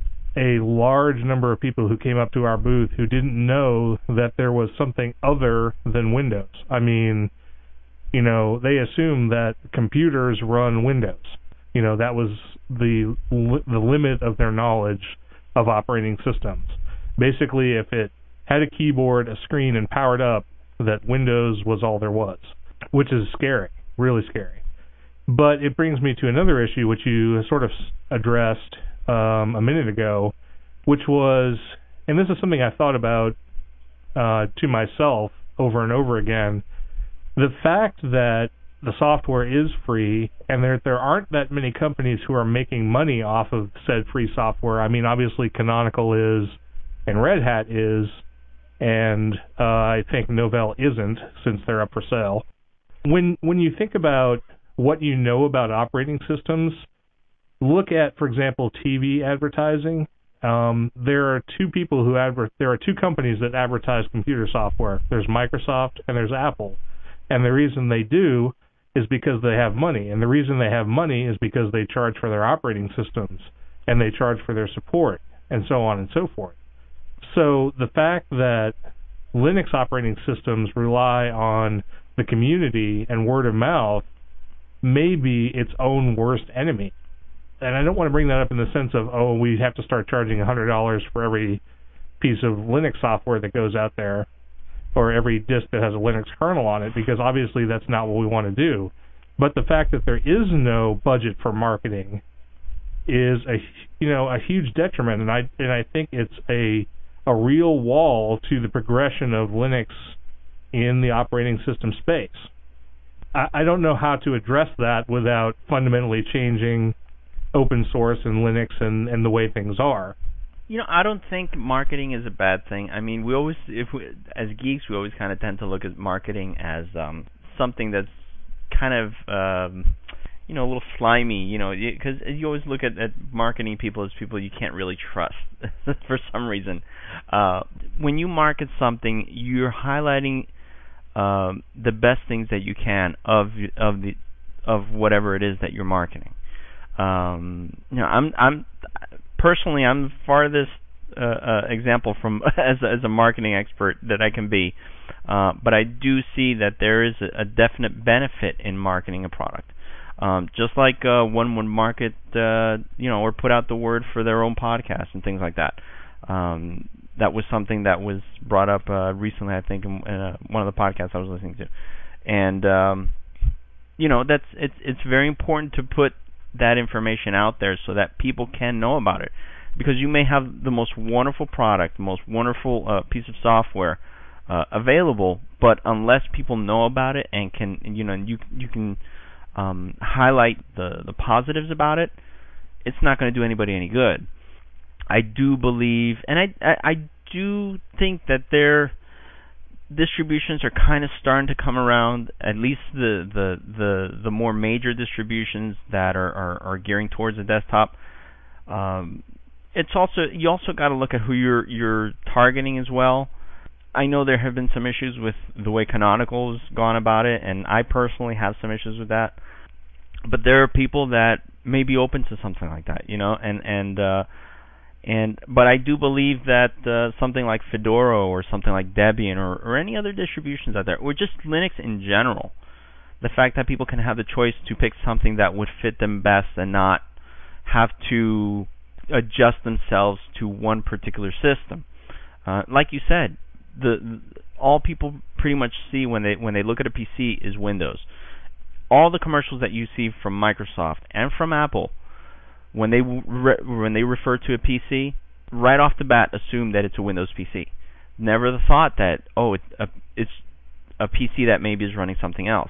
a large number of people who came up to our booth who didn't know that there was something other than Windows. I mean, you know, they assumed that computers run Windows. You know, that was the the limit of their knowledge of operating systems. Basically, if it had a keyboard, a screen, and powered up, that Windows was all there was, which is scary, really scary. But it brings me to another issue, which you sort of addressed um, a minute ago, which was, and this is something I thought about uh, to myself over and over again, the fact that the software is free and there there aren't that many companies who are making money off of said free software. I mean, obviously Canonical is, and Red Hat is, and uh, I think Novell isn't, since they're up for sale. When when you think about what you know about operating systems, look at, for example, T V advertising. Um, there are two people who adver- there are two companies that advertise computer software. There's Microsoft and there's Apple. And the reason they do is because they have money. And the reason they have money is because they charge for their operating systems and they charge for their support and so on and so forth. So the fact that Linux operating systems rely on the community and word of mouth may be its own worst enemy. And I don't want to bring that up in the sense of, oh, we have to start charging one hundred dollars for every piece of Linux software that goes out there, or every disk that has a Linux kernel on it, because obviously that's not what we want to do. But the fact that there is no budget for marketing is a, you know, a huge detriment, and I and I think it's a a real wall to the progression of Linux in the operating system space. I, I don't know how to address that without fundamentally changing open source and Linux and, and the way things are. You know, I don't think marketing is a bad thing. I mean, we always, if we, as geeks, we always kind of tend to look at marketing as um, something that's kind of, um, you know, a little slimy. You know, because you always look at, at marketing people as people you can't really trust for some reason. Uh, when you market something, you're highlighting um, the best things that you can of of the of whatever it is that you're marketing. Um, you know, I'm I'm. Personally, I'm the farthest uh, uh, example from as a, as a marketing expert that I can be, uh, but I do see that there is a, a definite benefit in marketing a product. Um, just like uh, one would market, uh, you know, or put out the word for their own podcast and things like that. Um, that was something that was brought up uh, recently, I think, in, in uh, one of the podcasts I was listening to, and um, you know, that's it's it's very important to put that information out there so that people can know about it, because you may have the most wonderful product, the most wonderful uh, piece of software uh, available, but unless people know about it and can, you know, you you can um, highlight the the positives about it, it's not going to do anybody any good. I do believe, and I I, I do think that there. Distributions are kind of starting to come around, at least the the, the, the more major distributions that are, are, are gearing towards the desktop. Um, it's also you also got to look at who you're you're targeting as well. I know there have been some issues with the way Canonical's gone about it, and I personally have some issues with that. But there are people that may be open to something like that, you know, and and uh, And but I do believe that uh, something like Fedora or something like Debian or, or any other distributions out there, or just Linux in general, the fact that people can have the choice to pick something that would fit them best and not have to adjust themselves to one particular system. Uh, like you said, the, the all people pretty much see when they when they look at a P C is Windows. All the commercials that you see from Microsoft and from Apple, when they re- when they refer to a P C, right off the bat assume that it's a Windows P C. Never the thought that oh it, a, it's a P C that maybe is running something else.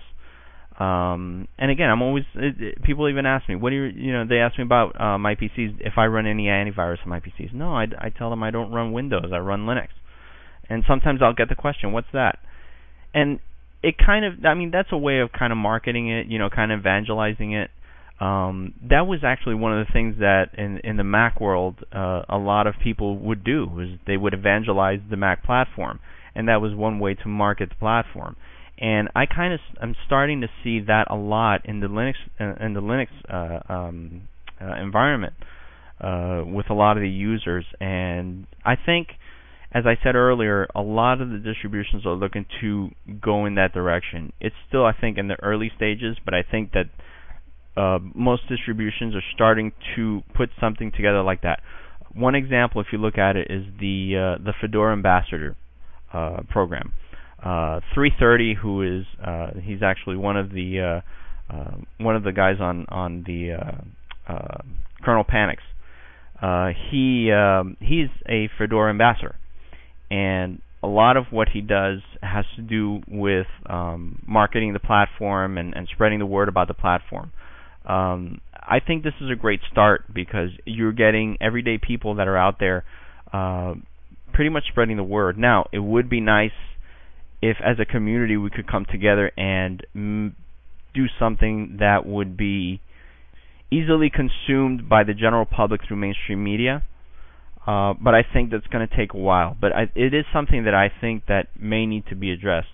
Um, and again, I'm always it, it, people even ask me, what do you you know they ask me about uh, my P Cs, if I run any antivirus on my P Cs. No, I, I tell them I don't run Windows, I run Linux. And sometimes I'll get the question, what's that? And it kind of, I mean, that's a way of kind of marketing it, you know, kind of evangelizing it. Um, that was actually one of the things that in in the Mac world uh, a lot of people would do, was they would evangelize the Mac platform, and that was one way to market the platform. And I kind of I'm starting to see that a lot in the Linux uh, in the Linux uh, um, uh, environment uh, with a lot of the users. And I think, as I said earlier, a lot of the distributions are looking to go in that direction. It's still, I think, in the early stages, but I think that uh, most distributions are starting to put something together like that. One example, if you look at it, is the uh, the Fedora Ambassador uh, program. Uh, three thirty, who is uh, he's actually one of the uh, uh, one of the guys on on the uh, uh, Kernel Panics. Uh, he um, he's a Fedora ambassador, and a lot of what he does has to do with um, marketing the platform and, and spreading the word about the platform. Um, I think this is a great start because you're getting everyday people that are out there uh, pretty much spreading the word. Now, it would be nice if as a community we could come together and m- do something that would be easily consumed by the general public through mainstream media. Uh, but I think that's going to take a while. But I, it is something that I think that may need to be addressed.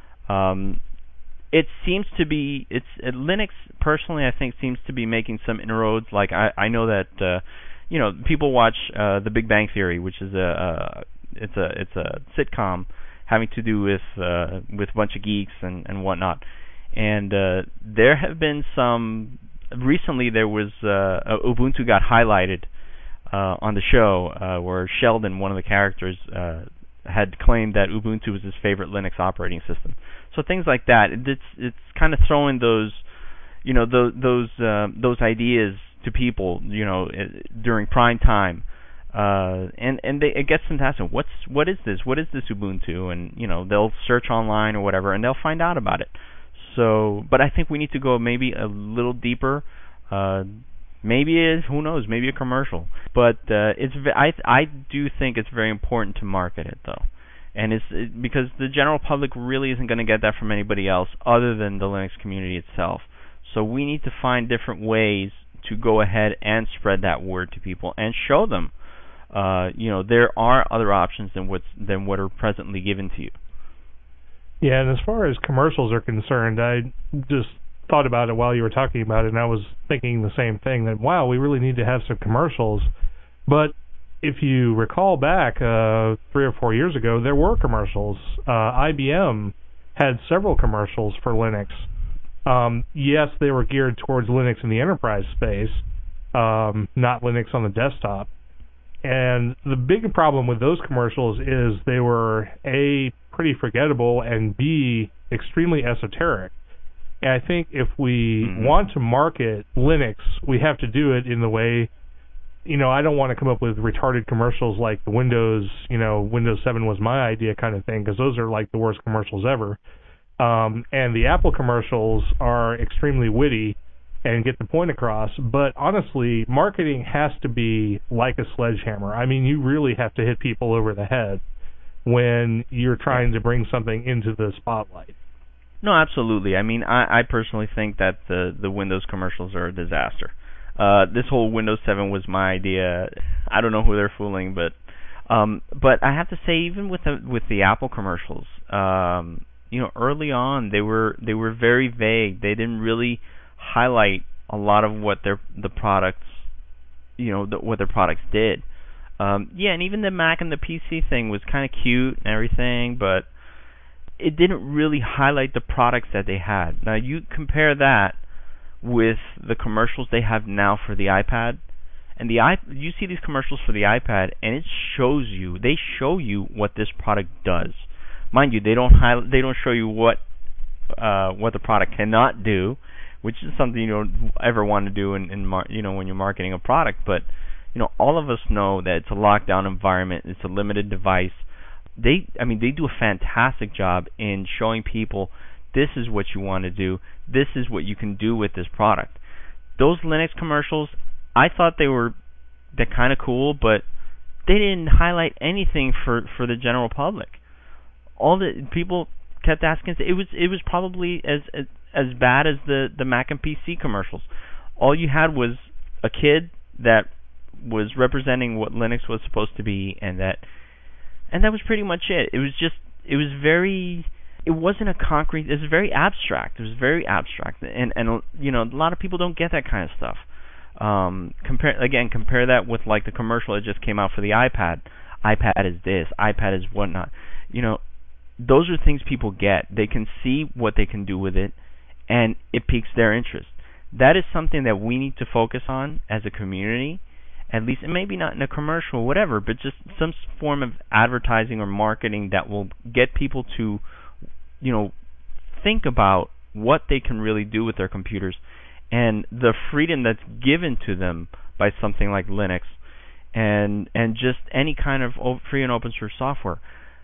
Um, it seems to be, it's uh, Linux personally, I think, seems to be making some inroads. Like I, I know that uh, you know people watch uh, The Big Bang Theory, which is a, a it's a it's a sitcom having to do with uh, with a bunch of geeks and, and whatnot. And uh, there have been some recently. There was uh, Ubuntu got highlighted Uh, on the show, uh, where Sheldon, one of the characters, uh, had claimed that Ubuntu was his favorite Linux operating system. So things like that. It, it's it's kind of throwing those, you know, those those uh, those ideas to people, you know, during prime time, uh, and and they, it gets them to ask them, what's what is this? What is this Ubuntu? And you know, they'll search online or whatever, and they'll find out about it. So, but I think we need to go maybe a little deeper. Uh, Maybe it, who knows? Maybe a commercial, but uh, it's I I do think it's very important to market it though, and it's it, because the general public really isn't going to get that from anybody else other than the Linux community itself. So we need to find different ways to go ahead and spread that word to people and show them, uh, you know, there are other options than what's than what are presently given to you. Yeah, and as far as commercials are concerned, I just thought about it while you were talking about it, and I was thinking the same thing, that wow, we really need to have some commercials. But if you recall back uh, three or four years ago, there were commercials. Uh, I B M had several commercials for Linux. Um, yes, they were geared towards Linux in the enterprise space, um, not Linux on the desktop. And the big problem with those commercials is they were A, pretty forgettable, and B, extremely esoteric. And I think if we mm-hmm. want to market Linux, we have to do it in the way, you know, I don't want to come up with retarded commercials like the Windows, you know, Windows seven was my idea kind of thing, because those are like the worst commercials ever. Um, and the Apple commercials are extremely witty and get the point across. But honestly, marketing has to be like a sledgehammer. I mean, you really have to hit people over the head when you're trying to bring something into the spotlight. No, absolutely. I mean, I, I personally think that the, the Windows commercials are a disaster. Uh, this whole Windows seven was my idea. I don't know who they're fooling, but um, but I have to say, even with the, with the Apple commercials, um, you know, early on they were they were very vague. They didn't really highlight a lot of what their the products, you know, the, what their products did. Um, yeah, and even the Mac and the P C thing was kind of cute and everything, but it didn't really highlight the products that they had. Now, you compare that with the commercials they have now for the iPad, and the iP- you see these commercials for the iPad, and it shows you, they show you what this product does. Mind you, they don't highlight, they don't show you what uh, what the product cannot do, which is something you don't ever want to do in, in mar- you know when you're marketing a product. But you know, all of us know that it's a lockdown environment, it's a limited device. They, I mean, they do a fantastic job in showing people this is what you want to do, this is what you can do with this product. Those Linux commercials, I thought they were they're kind of cool, but they didn't highlight anything for, for the general public. All the people kept asking, it was it was probably as as, as bad as the, the Mac and P C commercials. All you had was a kid that was representing what Linux was supposed to be, and that and that was pretty much it. It was just it was very it wasn't a concrete. It was very abstract. It was very abstract, and and you know a lot of people don't get that kind of stuff. Um, compare again, compare that with like the commercial that just came out for the iPad. iPad is this. iPad is whatnot. You know, those are things people get. They can see what they can do with it, and it piques their interest. That is something that we need to focus on as a community. At least, and maybe not in a commercial or whatever, but just some form of advertising or marketing that will get people to, you know, think about what they can really do with their computers and the freedom that's given to them by something like Linux and and just any kind of free and open source software.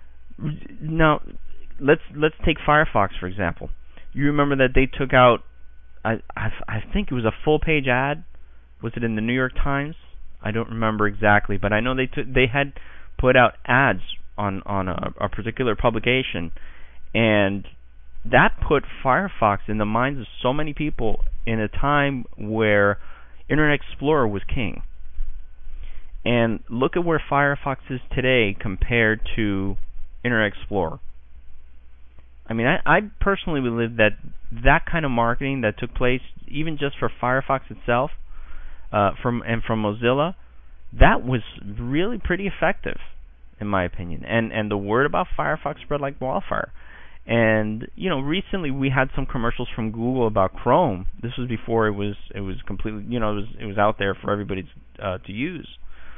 Now, let's let's take Firefox for example. You remember that they took out, I I, I think it was a full page ad. Was it in the New York Times? I don't remember exactly, but I know they took they had put out ads on on a, a particular publication, and that put Firefox in the minds of so many people in a time where Internet Explorer was king. And look at where Firefox is today compared to Internet Explorer. I mean, I, I personally believe that that kind of marketing that took place, even just for Firefox itself, Uh, from and from Mozilla, that was really pretty effective, in my opinion. And and the word about Firefox spread like wildfire. And you know, recently we had some commercials from Google about Chrome. This was before it was it was completely you know it was it was out there for everybody uh, to use.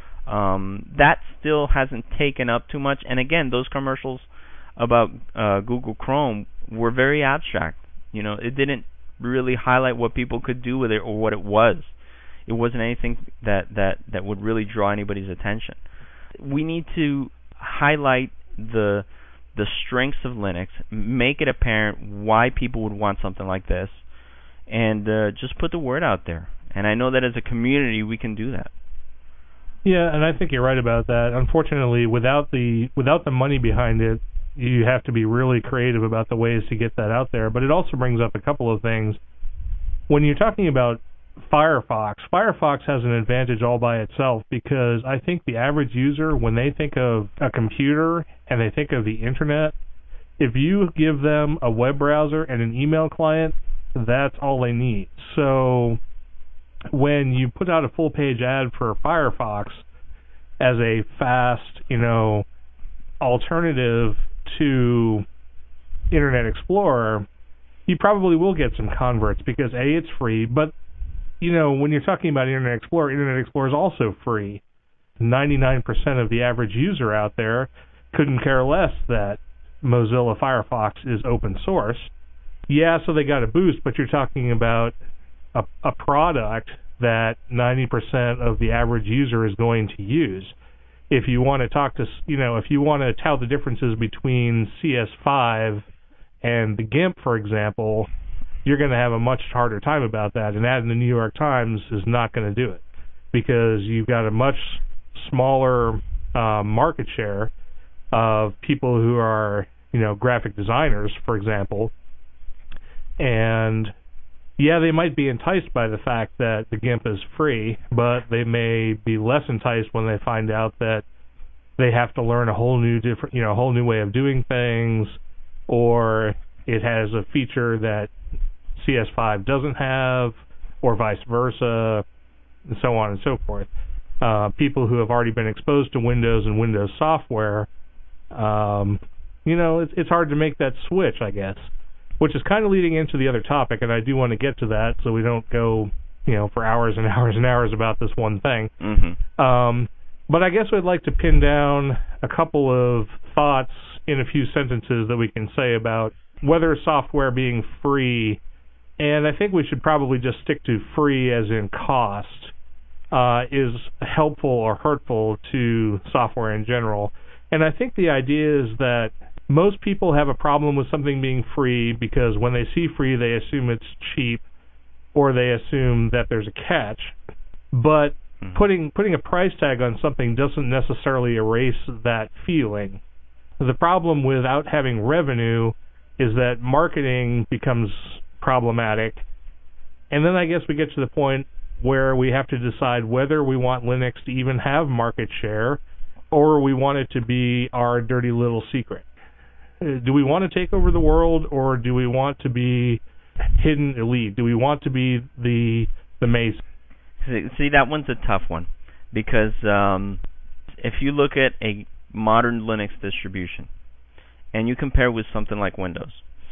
Um, that still hasn't taken up too much. And again, those commercials about uh, Google Chrome were very abstract. You know, it didn't really highlight what people could do with it or what it was. It wasn't anything that, that, that would really draw anybody's attention. We need to highlight the the strengths of Linux, make it apparent why people would want something like this, and uh, just put the word out there. And I know that as a community we can do that. Yeah, and I think you're right about that. Unfortunately, without the without the money behind it, you have to be really creative about the ways to get that out there. But it also brings up a couple of things. When you're talking about Firefox, Firefox has an advantage all by itself because I think the average user, when they think of a computer and they think of the internet, if you give them a web browser and an email client, that's all they need. So when you put out a full page ad for Firefox as a fast, you know, alternative to Internet Explorer, you probably will get some converts because A, it's free, but you know, when you're talking about Internet Explorer, Internet Explorer is also free. ninety-nine percent of the average user out there couldn't care less that Mozilla Firefox is open source. Yeah, so they got a boost, but you're talking about a, a product that ninety percent of the average user is going to use. If you want to talk to, you know, if you want to tell the differences between C S five and the GIMP, for example, you're going to have a much harder time about that, and that in the New York Times is not going to do it because you've got a much smaller uh, market share of people who are, you know, graphic designers, for example, and yeah, they might be enticed by the fact that the GIMP is free, but they may be less enticed when they find out that they have to learn a whole new different, you know, a whole new way of doing things, or it has a feature that C S five doesn't have, or vice versa, and so on and so forth. uh, people who have already been exposed to Windows and Windows software, um, you know, it's, it's hard to make that switch, I guess, which is kind of leading into the other topic, and I do want to get to that so we don't go, you know, for hours and hours and hours about this one thing. Mm-hmm. Um, but I guess I'd like to pin down a couple of thoughts in a few sentences that we can say about whether software being free, and I think we should probably just stick to free as in cost, uh, is helpful or hurtful to software in general. And I think the idea is that most people have a problem with something being free because when they see free, they assume it's cheap or they assume that there's a catch. But mm-hmm. putting putting a price tag on something doesn't necessarily erase that feeling. The problem without having revenue is that marketing becomes problematic. And then I guess we get to the point where we have to decide whether we want Linux to even have market share or we want it to be our dirty little secret. Do we want to take over the world, or do we want to be hidden elite? Do we want to be the the Mason? See, that one's a tough one, because um, if you look at a modern Linux distribution and you compare with something like Windows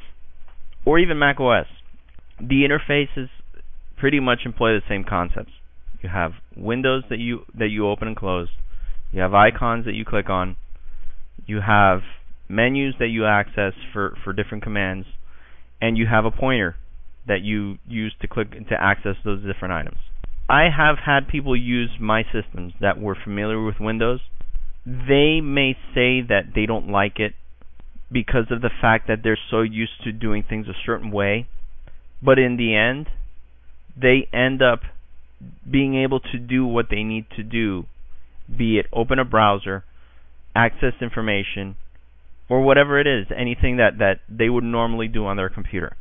or even Mac O S, the interfaces pretty much employ the same concepts. You have windows that you that you open and close. You have icons that you click on. You have menus that you access for, for different commands, and you have a pointer that you use to click to access those different items. I have had people use my systems that were familiar with Windows. They may say that they don't like it because of the fact that they're so used to doing things a certain way, but in the end, they end up being able to do what they need to do, be it open a browser, access information, or whatever it is, anything that, that they would normally do on their computer.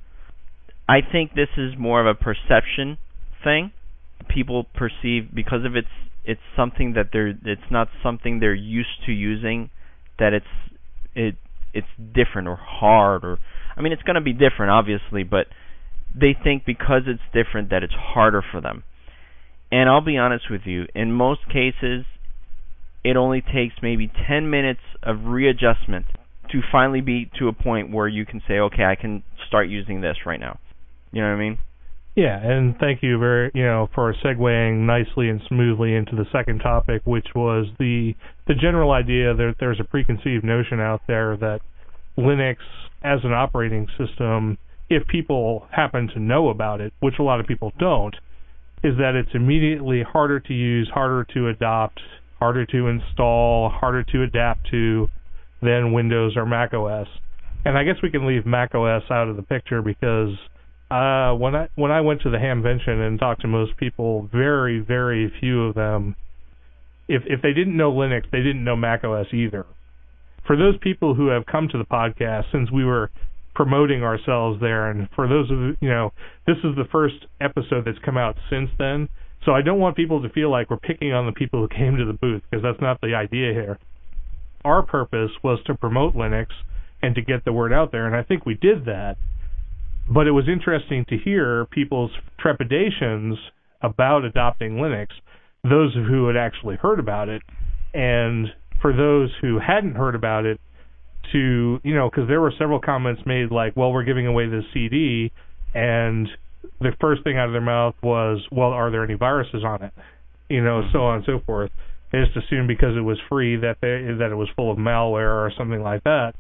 I think this is more of a perception thing. People perceive, because of it's it's something that they're it's not something they're used to using, that it's it it's different or hard, or I mean it's going to be different obviously, but they think because it's different that it's harder for them. And I'll be honest with you, in most cases it only takes maybe ten minutes of readjustment to finally be to a point where you can say, okay, I can start using this right now. You know what I mean? Yeah, and thank you very, you know, for segueing nicely and smoothly into the second topic, which was the the general idea that there's a preconceived notion out there that Linux as an operating system, if people happen to know about it, which a lot of people don't, is that it's immediately harder to use, harder to adopt, harder to install, harder to adapt to than Windows or Mac O S. And I guess we can leave Mac O S out of the picture because uh, when I when I went to the Hamvention and talked to most people, very, very few of them, if if they didn't know Linux, they didn't know Mac O S either. For those people who have come to the podcast since we were promoting ourselves there, and for those of you know, this is the first episode that's come out since then, so I don't want people to feel like we're picking on the people who came to the booth, because that's not the idea here. Our purpose was to promote Linux and to get the word out there, and I think we did that. But it was interesting to hear people's trepidations about adopting Linux, those who had actually heard about it, and for those who hadn't heard about it, to, you know, because there were several comments made like, well, we're giving away this C D, and the first thing out of their mouth was, well, are there any viruses on it? You know, so on and so forth. They just assumed because it was free that they, that it was full of malware or something like that.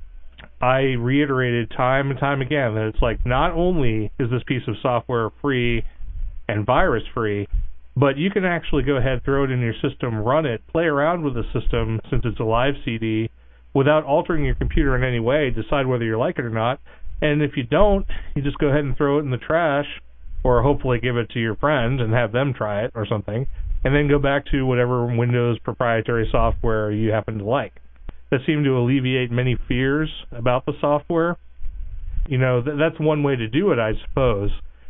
I reiterated time and time again that it's like, not only is this piece of software free and virus-free, but you can actually go ahead, throw it in your system, run it, play around with the system since it's a live C D, without altering your computer in any way, decide whether you like it or not. And if you don't, you just go ahead and throw it in the trash, or hopefully give it to your friends and have them try it or something, and then go back to whatever Windows proprietary software you happen to like. That seemed to alleviate many fears about the software. You know, th- that's one way to do it, I suppose,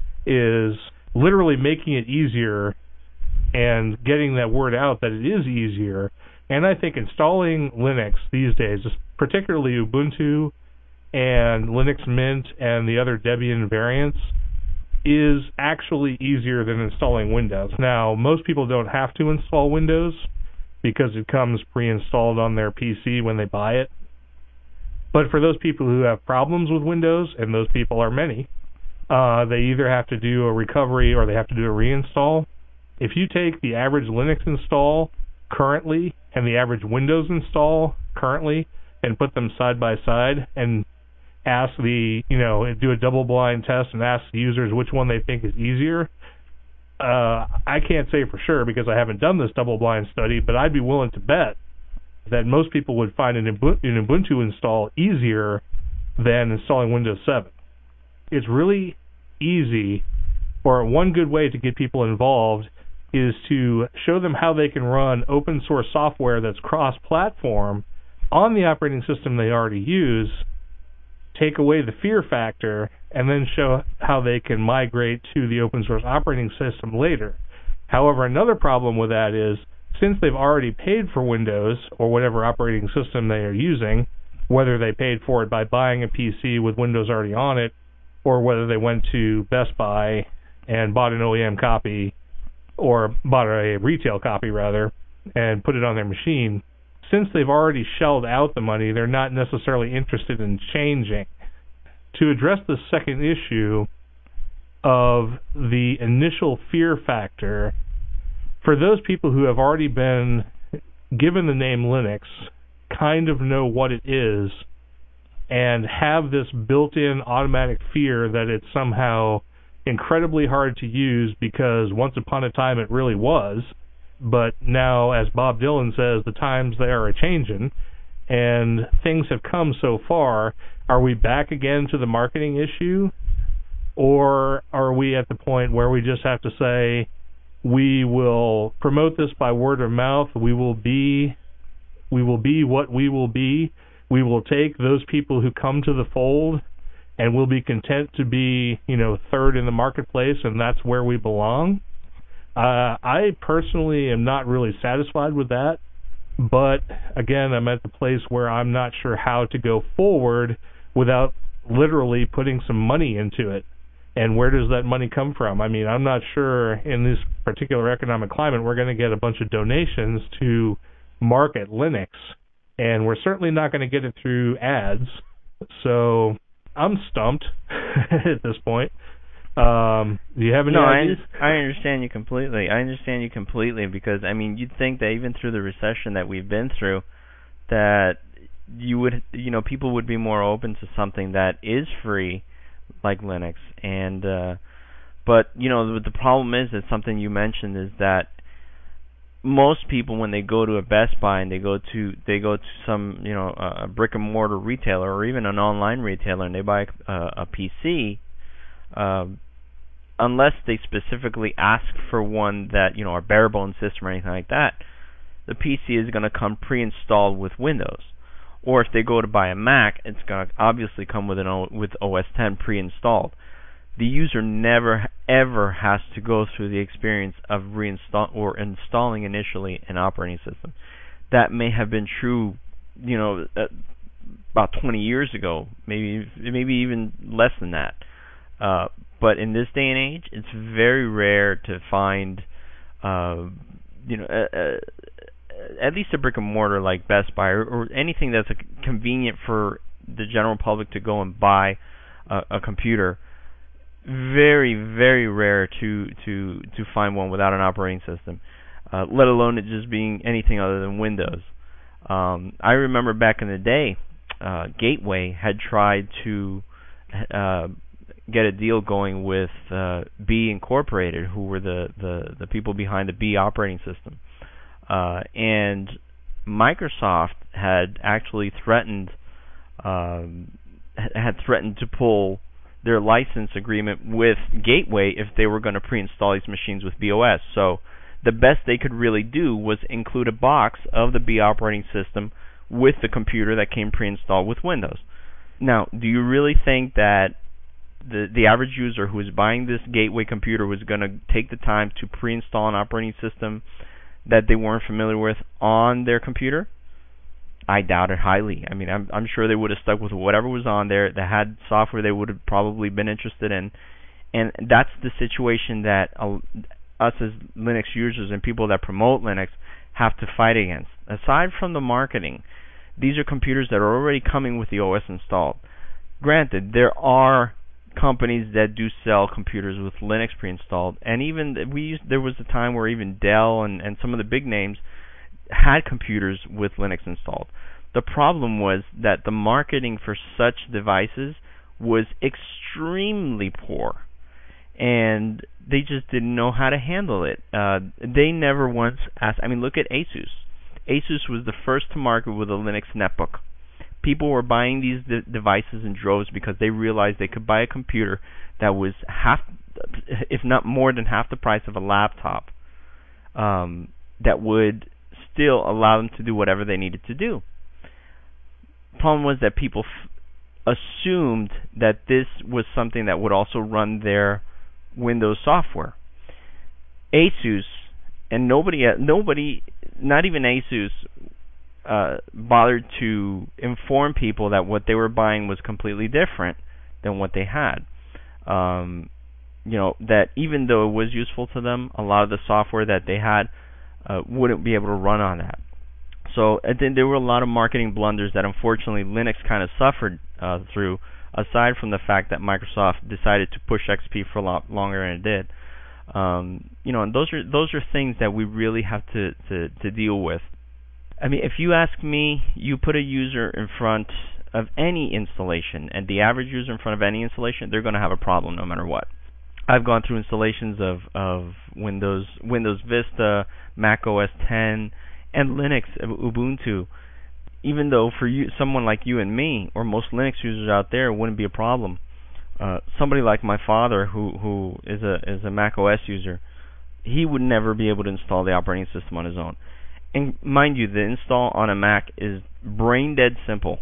is literally making it easier and getting that word out that it is easier. And I think installing Linux these days, particularly Ubuntu and Linux Mint and the other Debian variants, is actually easier than installing Windows. Now, most people don't have to install Windows because it comes pre-installed on their P C when they buy it. But for those people who have problems with Windows, and those people are many, uh, they either have to do a recovery or they have to do a reinstall. If you take the average Linux install currently and the average Windows install currently and put them side by side and ask the, you know, do a double-blind test and ask the users which one they think is easier, uh, I can't say for sure because I haven't done this double-blind study, but I'd be willing to bet that most people would find an Ubuntu install easier than installing Windows seven. It's really easy, or one good way to get people involved is to show them how they can run open source software that's cross-platform on the operating system they already use, take away the fear factor, and then show how they can migrate to the open source operating system later. However, another problem with that is, since they've already paid for Windows or whatever operating system they are using, whether they paid for it by buying a P C with Windows already on it, or whether they went to Best Buy and bought an O E M copy, or bought a retail copy rather, and put it on their machine, since they've already shelled out the money, they're not necessarily interested in changing. To address the second issue of the initial fear factor, for those people who have already been given the name Linux, kind of know what it is, and have this built-in automatic fear that it's somehow incredibly hard to use because once upon a time it really was, but now, as Bob Dylan says, the times they are a-changin', and things have come so far. Are we back again to the marketing issue, or are we at the point where we just have to say, we will promote this by word of mouth, we will be we will be what we will be, we will take those people who come to the fold, and we'll be content to be, you know, third in the marketplace, and that's where we belong? Uh, I personally am not really satisfied with that, but again, I'm at the place where I'm not sure how to go forward without literally putting some money into it. And where does that money come from? I mean, I'm not sure in this particular economic climate we're going to get a bunch of donations to market Linux, and we're certainly not going to get it through ads. So I'm stumped at this point. Um, do you have any no, ideas? I, I understand you completely. I understand you completely because, I mean, you'd think that even through the recession that we've been through, that you would, you know, people would be more open to something that is free, like Linux. And uh, but, you know, the, the problem is that something you mentioned is that most people, when they go to a Best Buy and they go to they go to some, you know, a brick and mortar retailer or even an online retailer and they buy a, a P C, uh, unless they specifically ask for one that, you know, a bare bones system or anything like that, the P C is going to come pre-installed with Windows. Or if they go to buy a Mac, it's going to obviously come with an o- with O S ten pre-installed. The user never ever has to go through the experience of reinstall or installing initially an operating system. That may have been true, you know, uh, about twenty years ago, maybe maybe even less than that. Uh, but in this day and age, it's very rare to find, uh, you know, uh, uh, at least a brick and mortar like Best Buy or, or anything that's a convenient for the general public to go and buy a, a computer. Very, very rare to to to find one without an operating system, uh, let alone it just being anything other than Windows. Um, I remember back in the day, uh, Gateway had tried to uh, get a deal going with uh, B Incorporated, who were the, the, the people behind the B operating system. Uh, and Microsoft had actually threatened um, had threatened to pull their license agreement with Gateway if they were going to pre-install these machines with B O S. So the best they could really do was include a box of the B operating system with the computer that came pre-installed with Windows. Now, do you really think that the the average user who is buying this Gateway computer was going to take the time to pre-install an operating system that they weren't familiar with on their computer? I doubt it highly. I mean, I'm I'm sure they would have stuck with whatever was on there that had software they would have probably been interested in, And that's the situation that uh, us as Linux users and people that promote Linux have to fight against. Aside from the marketing, these are computers that are already coming with the O S installed. Granted, there are companies that do sell computers with Linux pre-installed, and even we used, there was a time where even Dell and, and some of the big names had computers with Linux installed. The problem was that the marketing for such devices was extremely poor, and they just didn't know how to handle it. Uh, they never once asked. I mean, look at Asus. Asus was the first to market with a Linux netbook. People were buying these de- devices in droves because they realized they could buy a computer that was half, if not more than half the price of a laptop, um, that would still allow them to do whatever they needed to do. The problem was that people f- assumed that this was something that would also run their Windows software. Asus, and nobody, nobody, not even Asus, Uh, bothered to inform people that what they were buying was completely different than what they had. Um, you know, that even though it was useful to them, a lot of the software that they had uh, wouldn't be able to run on that. So and then there were a lot of marketing blunders that unfortunately Linux kind of suffered uh, through, aside from the fact that Microsoft decided to push X P for a lot longer than it did. Um, you know, and those are those are things that we really have to, to, to deal with. I mean, if you ask me, you put a user in front of any installation, and the average user in front of any installation, they're going to have a problem no matter what. I've gone through installations of, of Windows, Windows Vista, Mac O S ten, and Linux, Ubuntu. Even though for you, someone like you and me, or most Linux users out there, it wouldn't be a problem. Uh, somebody like my father, who who is a is a Mac O S user, he would never be able to install the operating system on his own. And mind you, the install on a Mac is brain dead simple.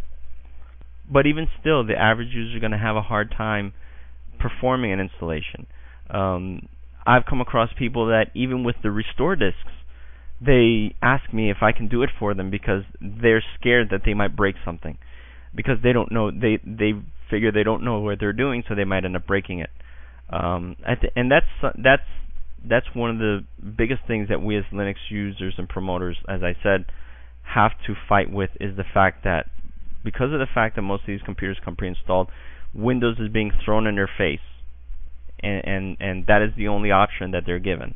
But even still, the average user is going to have a hard time performing an installation. Um, I've come across people that even with the restore disks, they ask me if I can do it for them because they're scared that they might break something. Because they don't know, they they figure they don't know what they're doing, so they might end up breaking it. Um, and that's that's That's one of the biggest things that we as Linux users and promoters, as I said, have to fight with, is the fact that because of the fact that most of these computers come pre-installed, Windows is being thrown in their face, and, and, and that is the only option that they're given.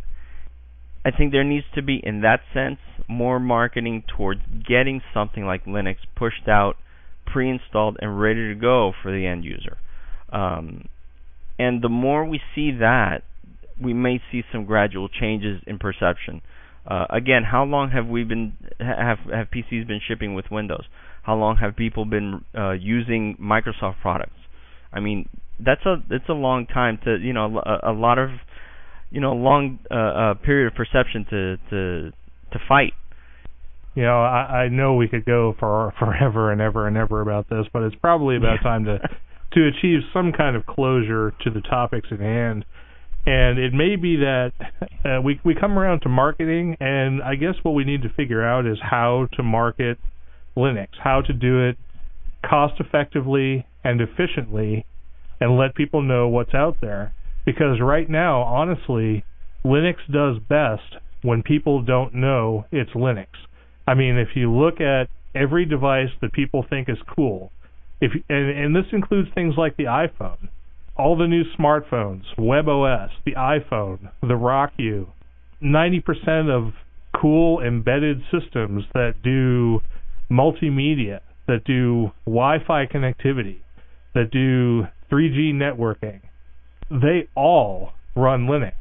I think there needs to be, in that sense, more marketing towards getting something like Linux pushed out, pre-installed, and ready to go for the end user. Um, and the more we see that, we may see some gradual changes in perception. Uh, again, how long have we been have have P Cs been shipping with Windows? How long have people been uh, using Microsoft products? I mean, that's a it's a long time to you know a, a lot of you know long uh, uh, period of perception to to to fight. You know, I, I know we could go for forever and ever and ever about this, but it's probably about time to to achieve some kind of closure to the topics at hand. And it may be that uh, we we come around to marketing, and I guess what we need to figure out is how to market Linux, how to do it cost effectively and efficiently, and let people know what's out there. Because right now, honestly, Linux does best when people don't know it's Linux. I mean, if you look at every device that people think is cool, if and, and this includes things like the iPhone. All the new smartphones, WebOS, the iPhone, the RockU, ninety percent of cool embedded systems that do multimedia, that do Wi-Fi connectivity, that do three G networking, they all run Linux,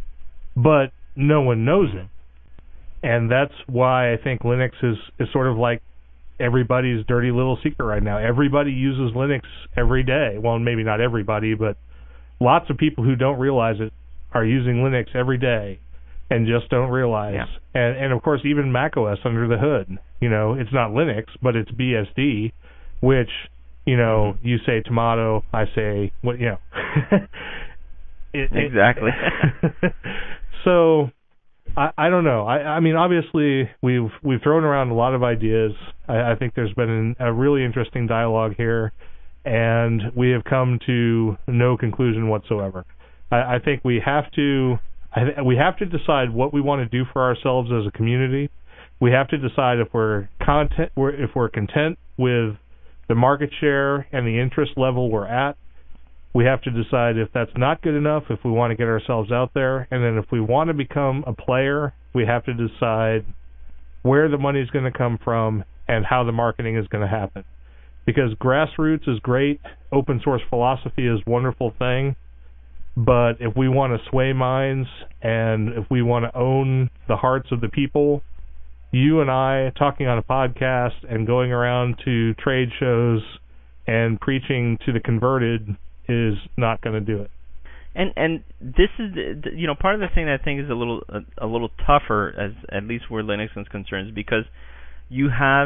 but no one knows it. And that's why I think Linux is, is sort of like everybody's dirty little secret right now. Everybody uses Linux every day. Well, maybe not everybody, but lots of people who don't realize it are using Linux every day and just don't realize. Yeah. And and of course, even macOS under the hood. You know, it's not Linux, but it's B S D, which, you know, you say tomato, I say, what you know. it, exactly. It, so I, I don't know. I, I mean, obviously, we've we've thrown around a lot of ideas. I, I think there's been an, a really interesting dialogue here, and we have come to no conclusion whatsoever. I, I think we have to I th- we have to decide what we want to do for ourselves as a community. We have to decide if we're content we're, if we're content with the market share and the interest level we're at. We have to decide if that's not good enough, if we want to get ourselves out there, and then if we want to become a player, we have to decide where the money is going to come from and how the marketing is going to happen. Because grassroots is great, open source philosophy is a wonderful thing, but if we want to sway minds and if we want to own the hearts of the people, you and I talking on a podcast and going around to trade shows and preaching to the converted is not going to do it. And and this is you know part of the thing that I think is a little a, a little tougher, as at least where Linux is concerned, is because you have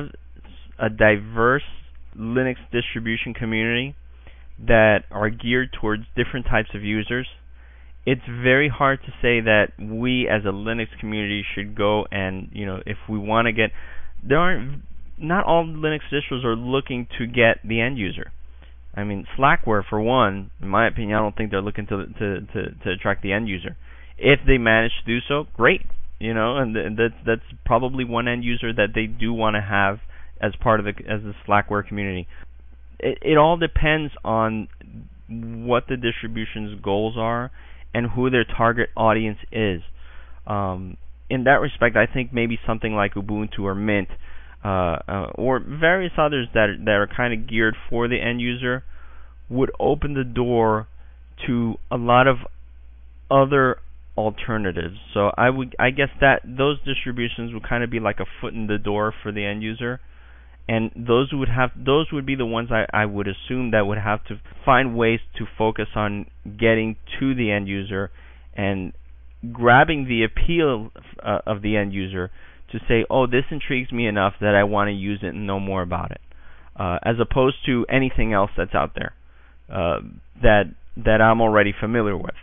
a diverse Linux distribution community that are geared towards different types of users. It's very hard to say that we as a Linux community should go and, you know, if we want to get, there aren't, not all Linux distros are looking to get the end user. I mean, Slackware, for one, in my opinion, I don't think they're looking to to to, to attract the end user. If they manage to do so, great, you know, and th- that's that's probably one end user that they do want to have as part of the as the Slackware community. It, it all depends on what the distribution's goals are and who their target audience is. Um, in that respect, I think maybe something like Ubuntu or Mint uh, uh, or various others that that are kind of geared for the end user would open the door to a lot of other alternatives. So I would, I guess that those distributions would kind of be like a foot in the door for the end user. And those would have those would be the ones I, I would assume that would have to find ways to focus on getting to the end user and grabbing the appeal uh, of the end user to say, oh, this intrigues me enough that I want to use it and know more about it, uh, as opposed to anything else that's out there uh, that that I'm already familiar with.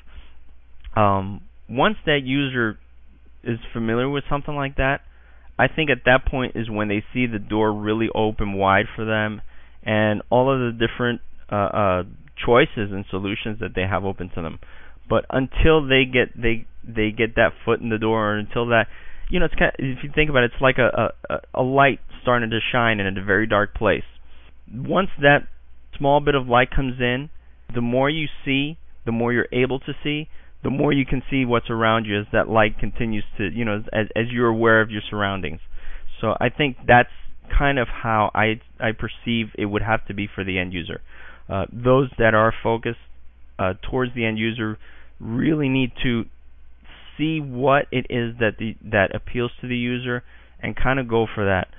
Um, once that user is familiar with something like that, I think at that point is when they see the door really open wide for them and all of the different uh, uh, choices and solutions that they have open to them. But until they get they they get that foot in the door, or until that, you know, it's kind of, if you think about it, it's like a, a a light starting to shine in a very dark place. Once that small bit of light comes in, the more you see, the more you're able to see, the more you can see what's around you as that light continues to, you know, as as you're aware of your surroundings. So I think that's kind of how I I perceive it would have to be for the end user. Uh, those that are focused uh, towards the end user really need to see what it is that the that appeals to the user and kind of go for that.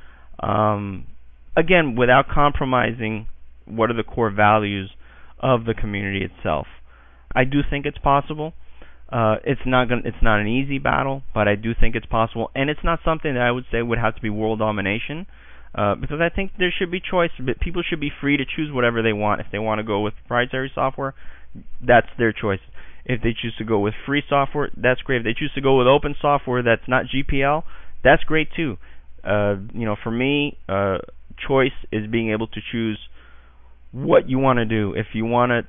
Um, again, without compromising what are the core values of the community itself. I do think it's possible. Uh, it's not gonna, it's not an easy battle, but I do think it's possible, and it's not something that I would say would have to be world domination, uh, because I think there should be choice. But people should be free to choose whatever they want. If they want to go with proprietary software, that's their choice. If they choose to go with free software, that's great. If they choose to go with open software that's not G P L, that's great too. Uh, you know, for me, uh, choice is being able to choose what you want to do. If you want to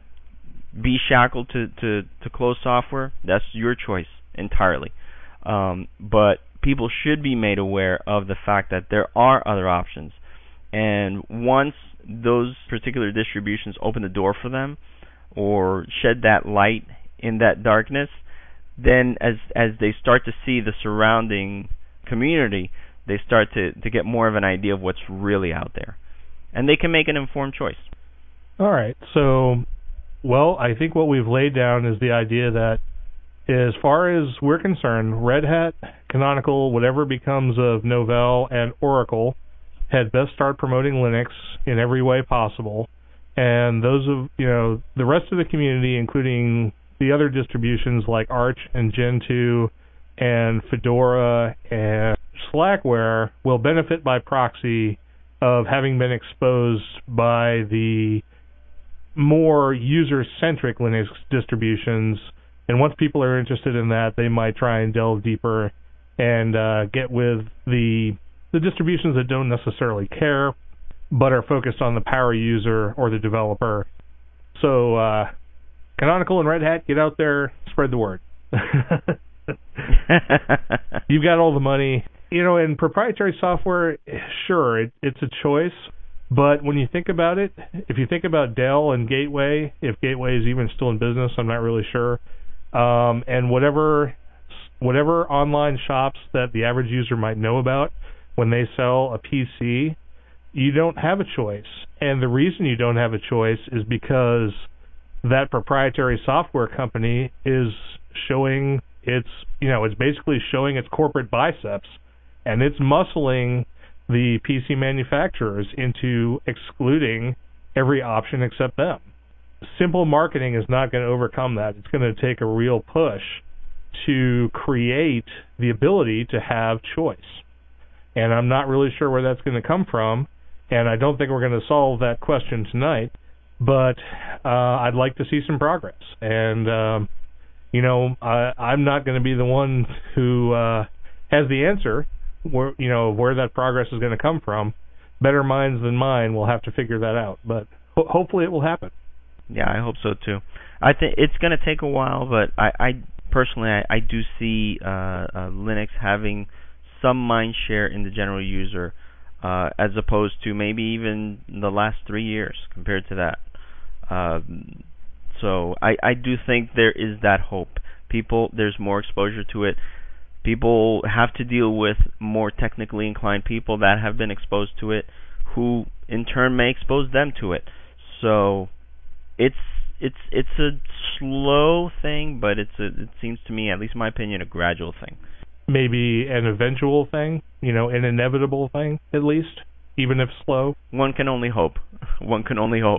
be shackled to, to, to closed software, that's your choice entirely. Um, but people should be made aware of the fact that there are other options. And once those particular distributions open the door for them or shed that light in that darkness, then as as they start to see the surrounding community, they start to, to get more of an idea of what's really out there. And they can make an informed choice. All right. So, well, I think what we've laid down is the idea that as far as we're concerned, Red Hat, Canonical, whatever becomes of Novell and Oracle, had best start promoting Linux in every way possible. And those of, you know, the rest of the community, including the other distributions like Arch and Gentoo and Fedora and Slackware, will benefit by proxy of having been exposed by the more user-centric Linux distributions. And once people are interested in that, they might try and delve deeper and uh, get with the the distributions that don't necessarily care, but are focused on the power user or the developer. So uh, Canonical and Red Hat, get out there, spread the word. You've got all the money. You know, in proprietary software, sure, it, it's a choice. But when you think about it, if you think about Dell and Gateway, if Gateway is even still in business, I'm not really sure. Um, and whatever whatever online shops that the average user might know about, when they sell a P C, you don't have a choice. And the reason you don't have a choice is because that proprietary software company is showing its, you know, it's basically showing its corporate biceps, and it's muscling the P C manufacturers into excluding every option except them. Simple marketing is not going to overcome that. It's going to take a real push to create the ability to have choice. And I'm not really sure where that's going to come from, and I don't think we're going to solve that question tonight, but uh, I'd like to see some progress. And, um, you know, I, I'm not going to be the one who uh, has the answer, where, you know, where that progress is going to come from. Better minds than mine will have to figure that out, but ho- hopefully it will happen. Yeah, I hope so too. I think it's going to take a while, but I, I personally, I, I do see uh, uh, Linux having some mind share in the general user, uh, as opposed to maybe even the last three years compared to that. Uh, so I, I do think there is that hope. People, there's more exposure to it. People have to deal with more technically inclined people that have been exposed to it, who in turn may expose them to it. So it's it's it's a slow thing, but it's a, it seems to me, at least in my opinion, a gradual thing. Maybe an eventual thing, you know, an inevitable thing, at least, even if slow. One can only hope. One can only hope.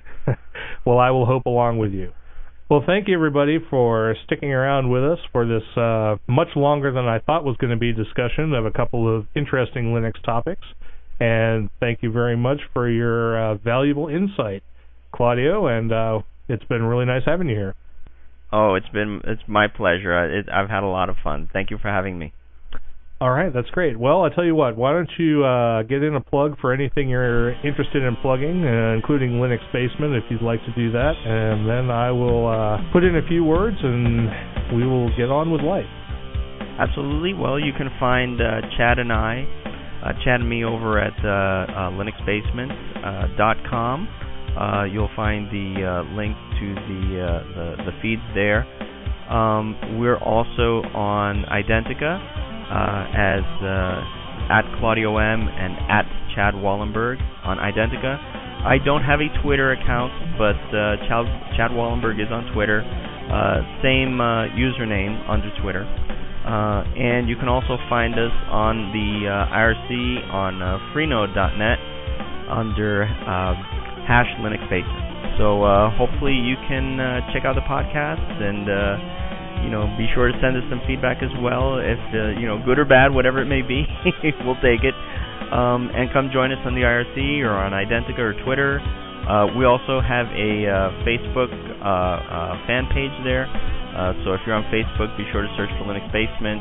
Well, I will hope along with you. Well, thank you, everybody, for sticking around with us for this uh, much longer than I thought was going to be discussion of a couple of interesting Linux topics. And thank you very much for your uh, valuable insight, Claudio, and uh, it's been really nice having you here. Oh, it's been it's my pleasure. It, I've had a lot of fun. Thank you for having me. All right, that's great. Well, I'll tell you what, why don't you uh, get in a plug for anything you're interested in plugging, uh, including Linux Basement, if you'd like to do that, and then I will uh, put in a few words, and we will get on with life. Absolutely. Well, you can find uh, Chad and I, uh, Chad and me over at uh, uh, linux basement dot com. Uh, you'll find the uh, link to the, uh, the, the feeds there. Um, we're also on Identica. Uh, as uh, at Claudio M and at Chad Wallenberg on Identica. I don't have a Twitter account, but uh, Chad, Chad Wallenberg is on Twitter. Uh, same uh, username under Twitter. Uh, and you can also find us on the uh, I R C on uh, freenode dot net under uh, hash Linux Basement. So uh, hopefully you can uh, check out the podcast and uh, you know, be sure to send us some feedback as well, if, uh, you know, good or bad, whatever it may be, we'll take it. Um, and come join us on the I R C or on Identica or Twitter. Uh, we also have a uh, Facebook uh, uh, fan page there. Uh, so if you're on Facebook, be sure to search for Linux Basement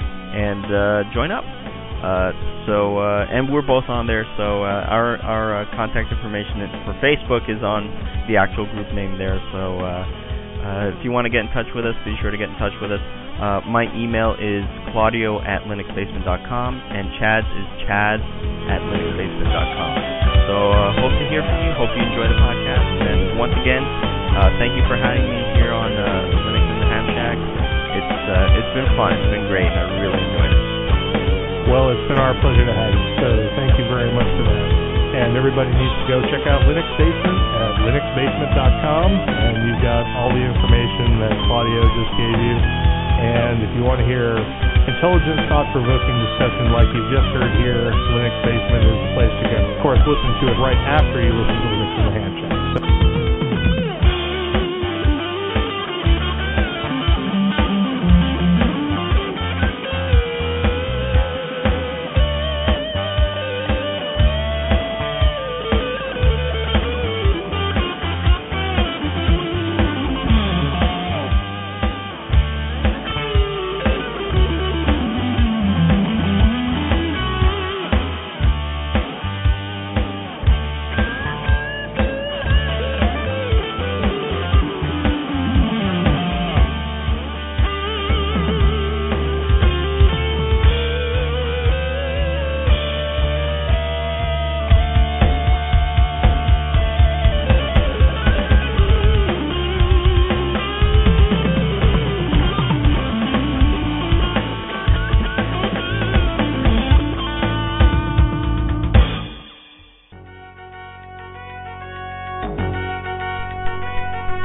and uh, join up. Uh, so, uh, and we're both on there, so uh, our, our uh, contact information for Facebook is on the actual group name there, so... Uh, Uh, if you want to get in touch with us, be sure to get in touch with us. Uh, my email is claudio at linux basement dot com, and Chad's is chad at linux basement dot com. So uh, hope to hear from you. Hope you enjoy the podcast. And once again, uh, thank you for having me here on uh, Linux in the Ham Shack. It's, uh, it's been fun. It's been great. I really enjoyed it. Well, it's been our pleasure to have you, so thank you very much for that. And everybody needs to go check out Linux Basement at linux basement dot com, and you've got all the information that Claudio just gave you. And if you want to hear intelligent, thought-provoking discussion like you've just heard here, Linux Basement is the place to go. Of course, listen to it right after you listen to Linux in the Ham Shack. So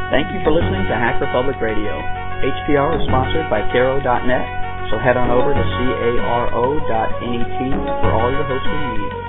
Thank you for listening to Hacker Public Radio. H P R is sponsored by Caro dot net, so head on over to caro dot net for all your hosting needs.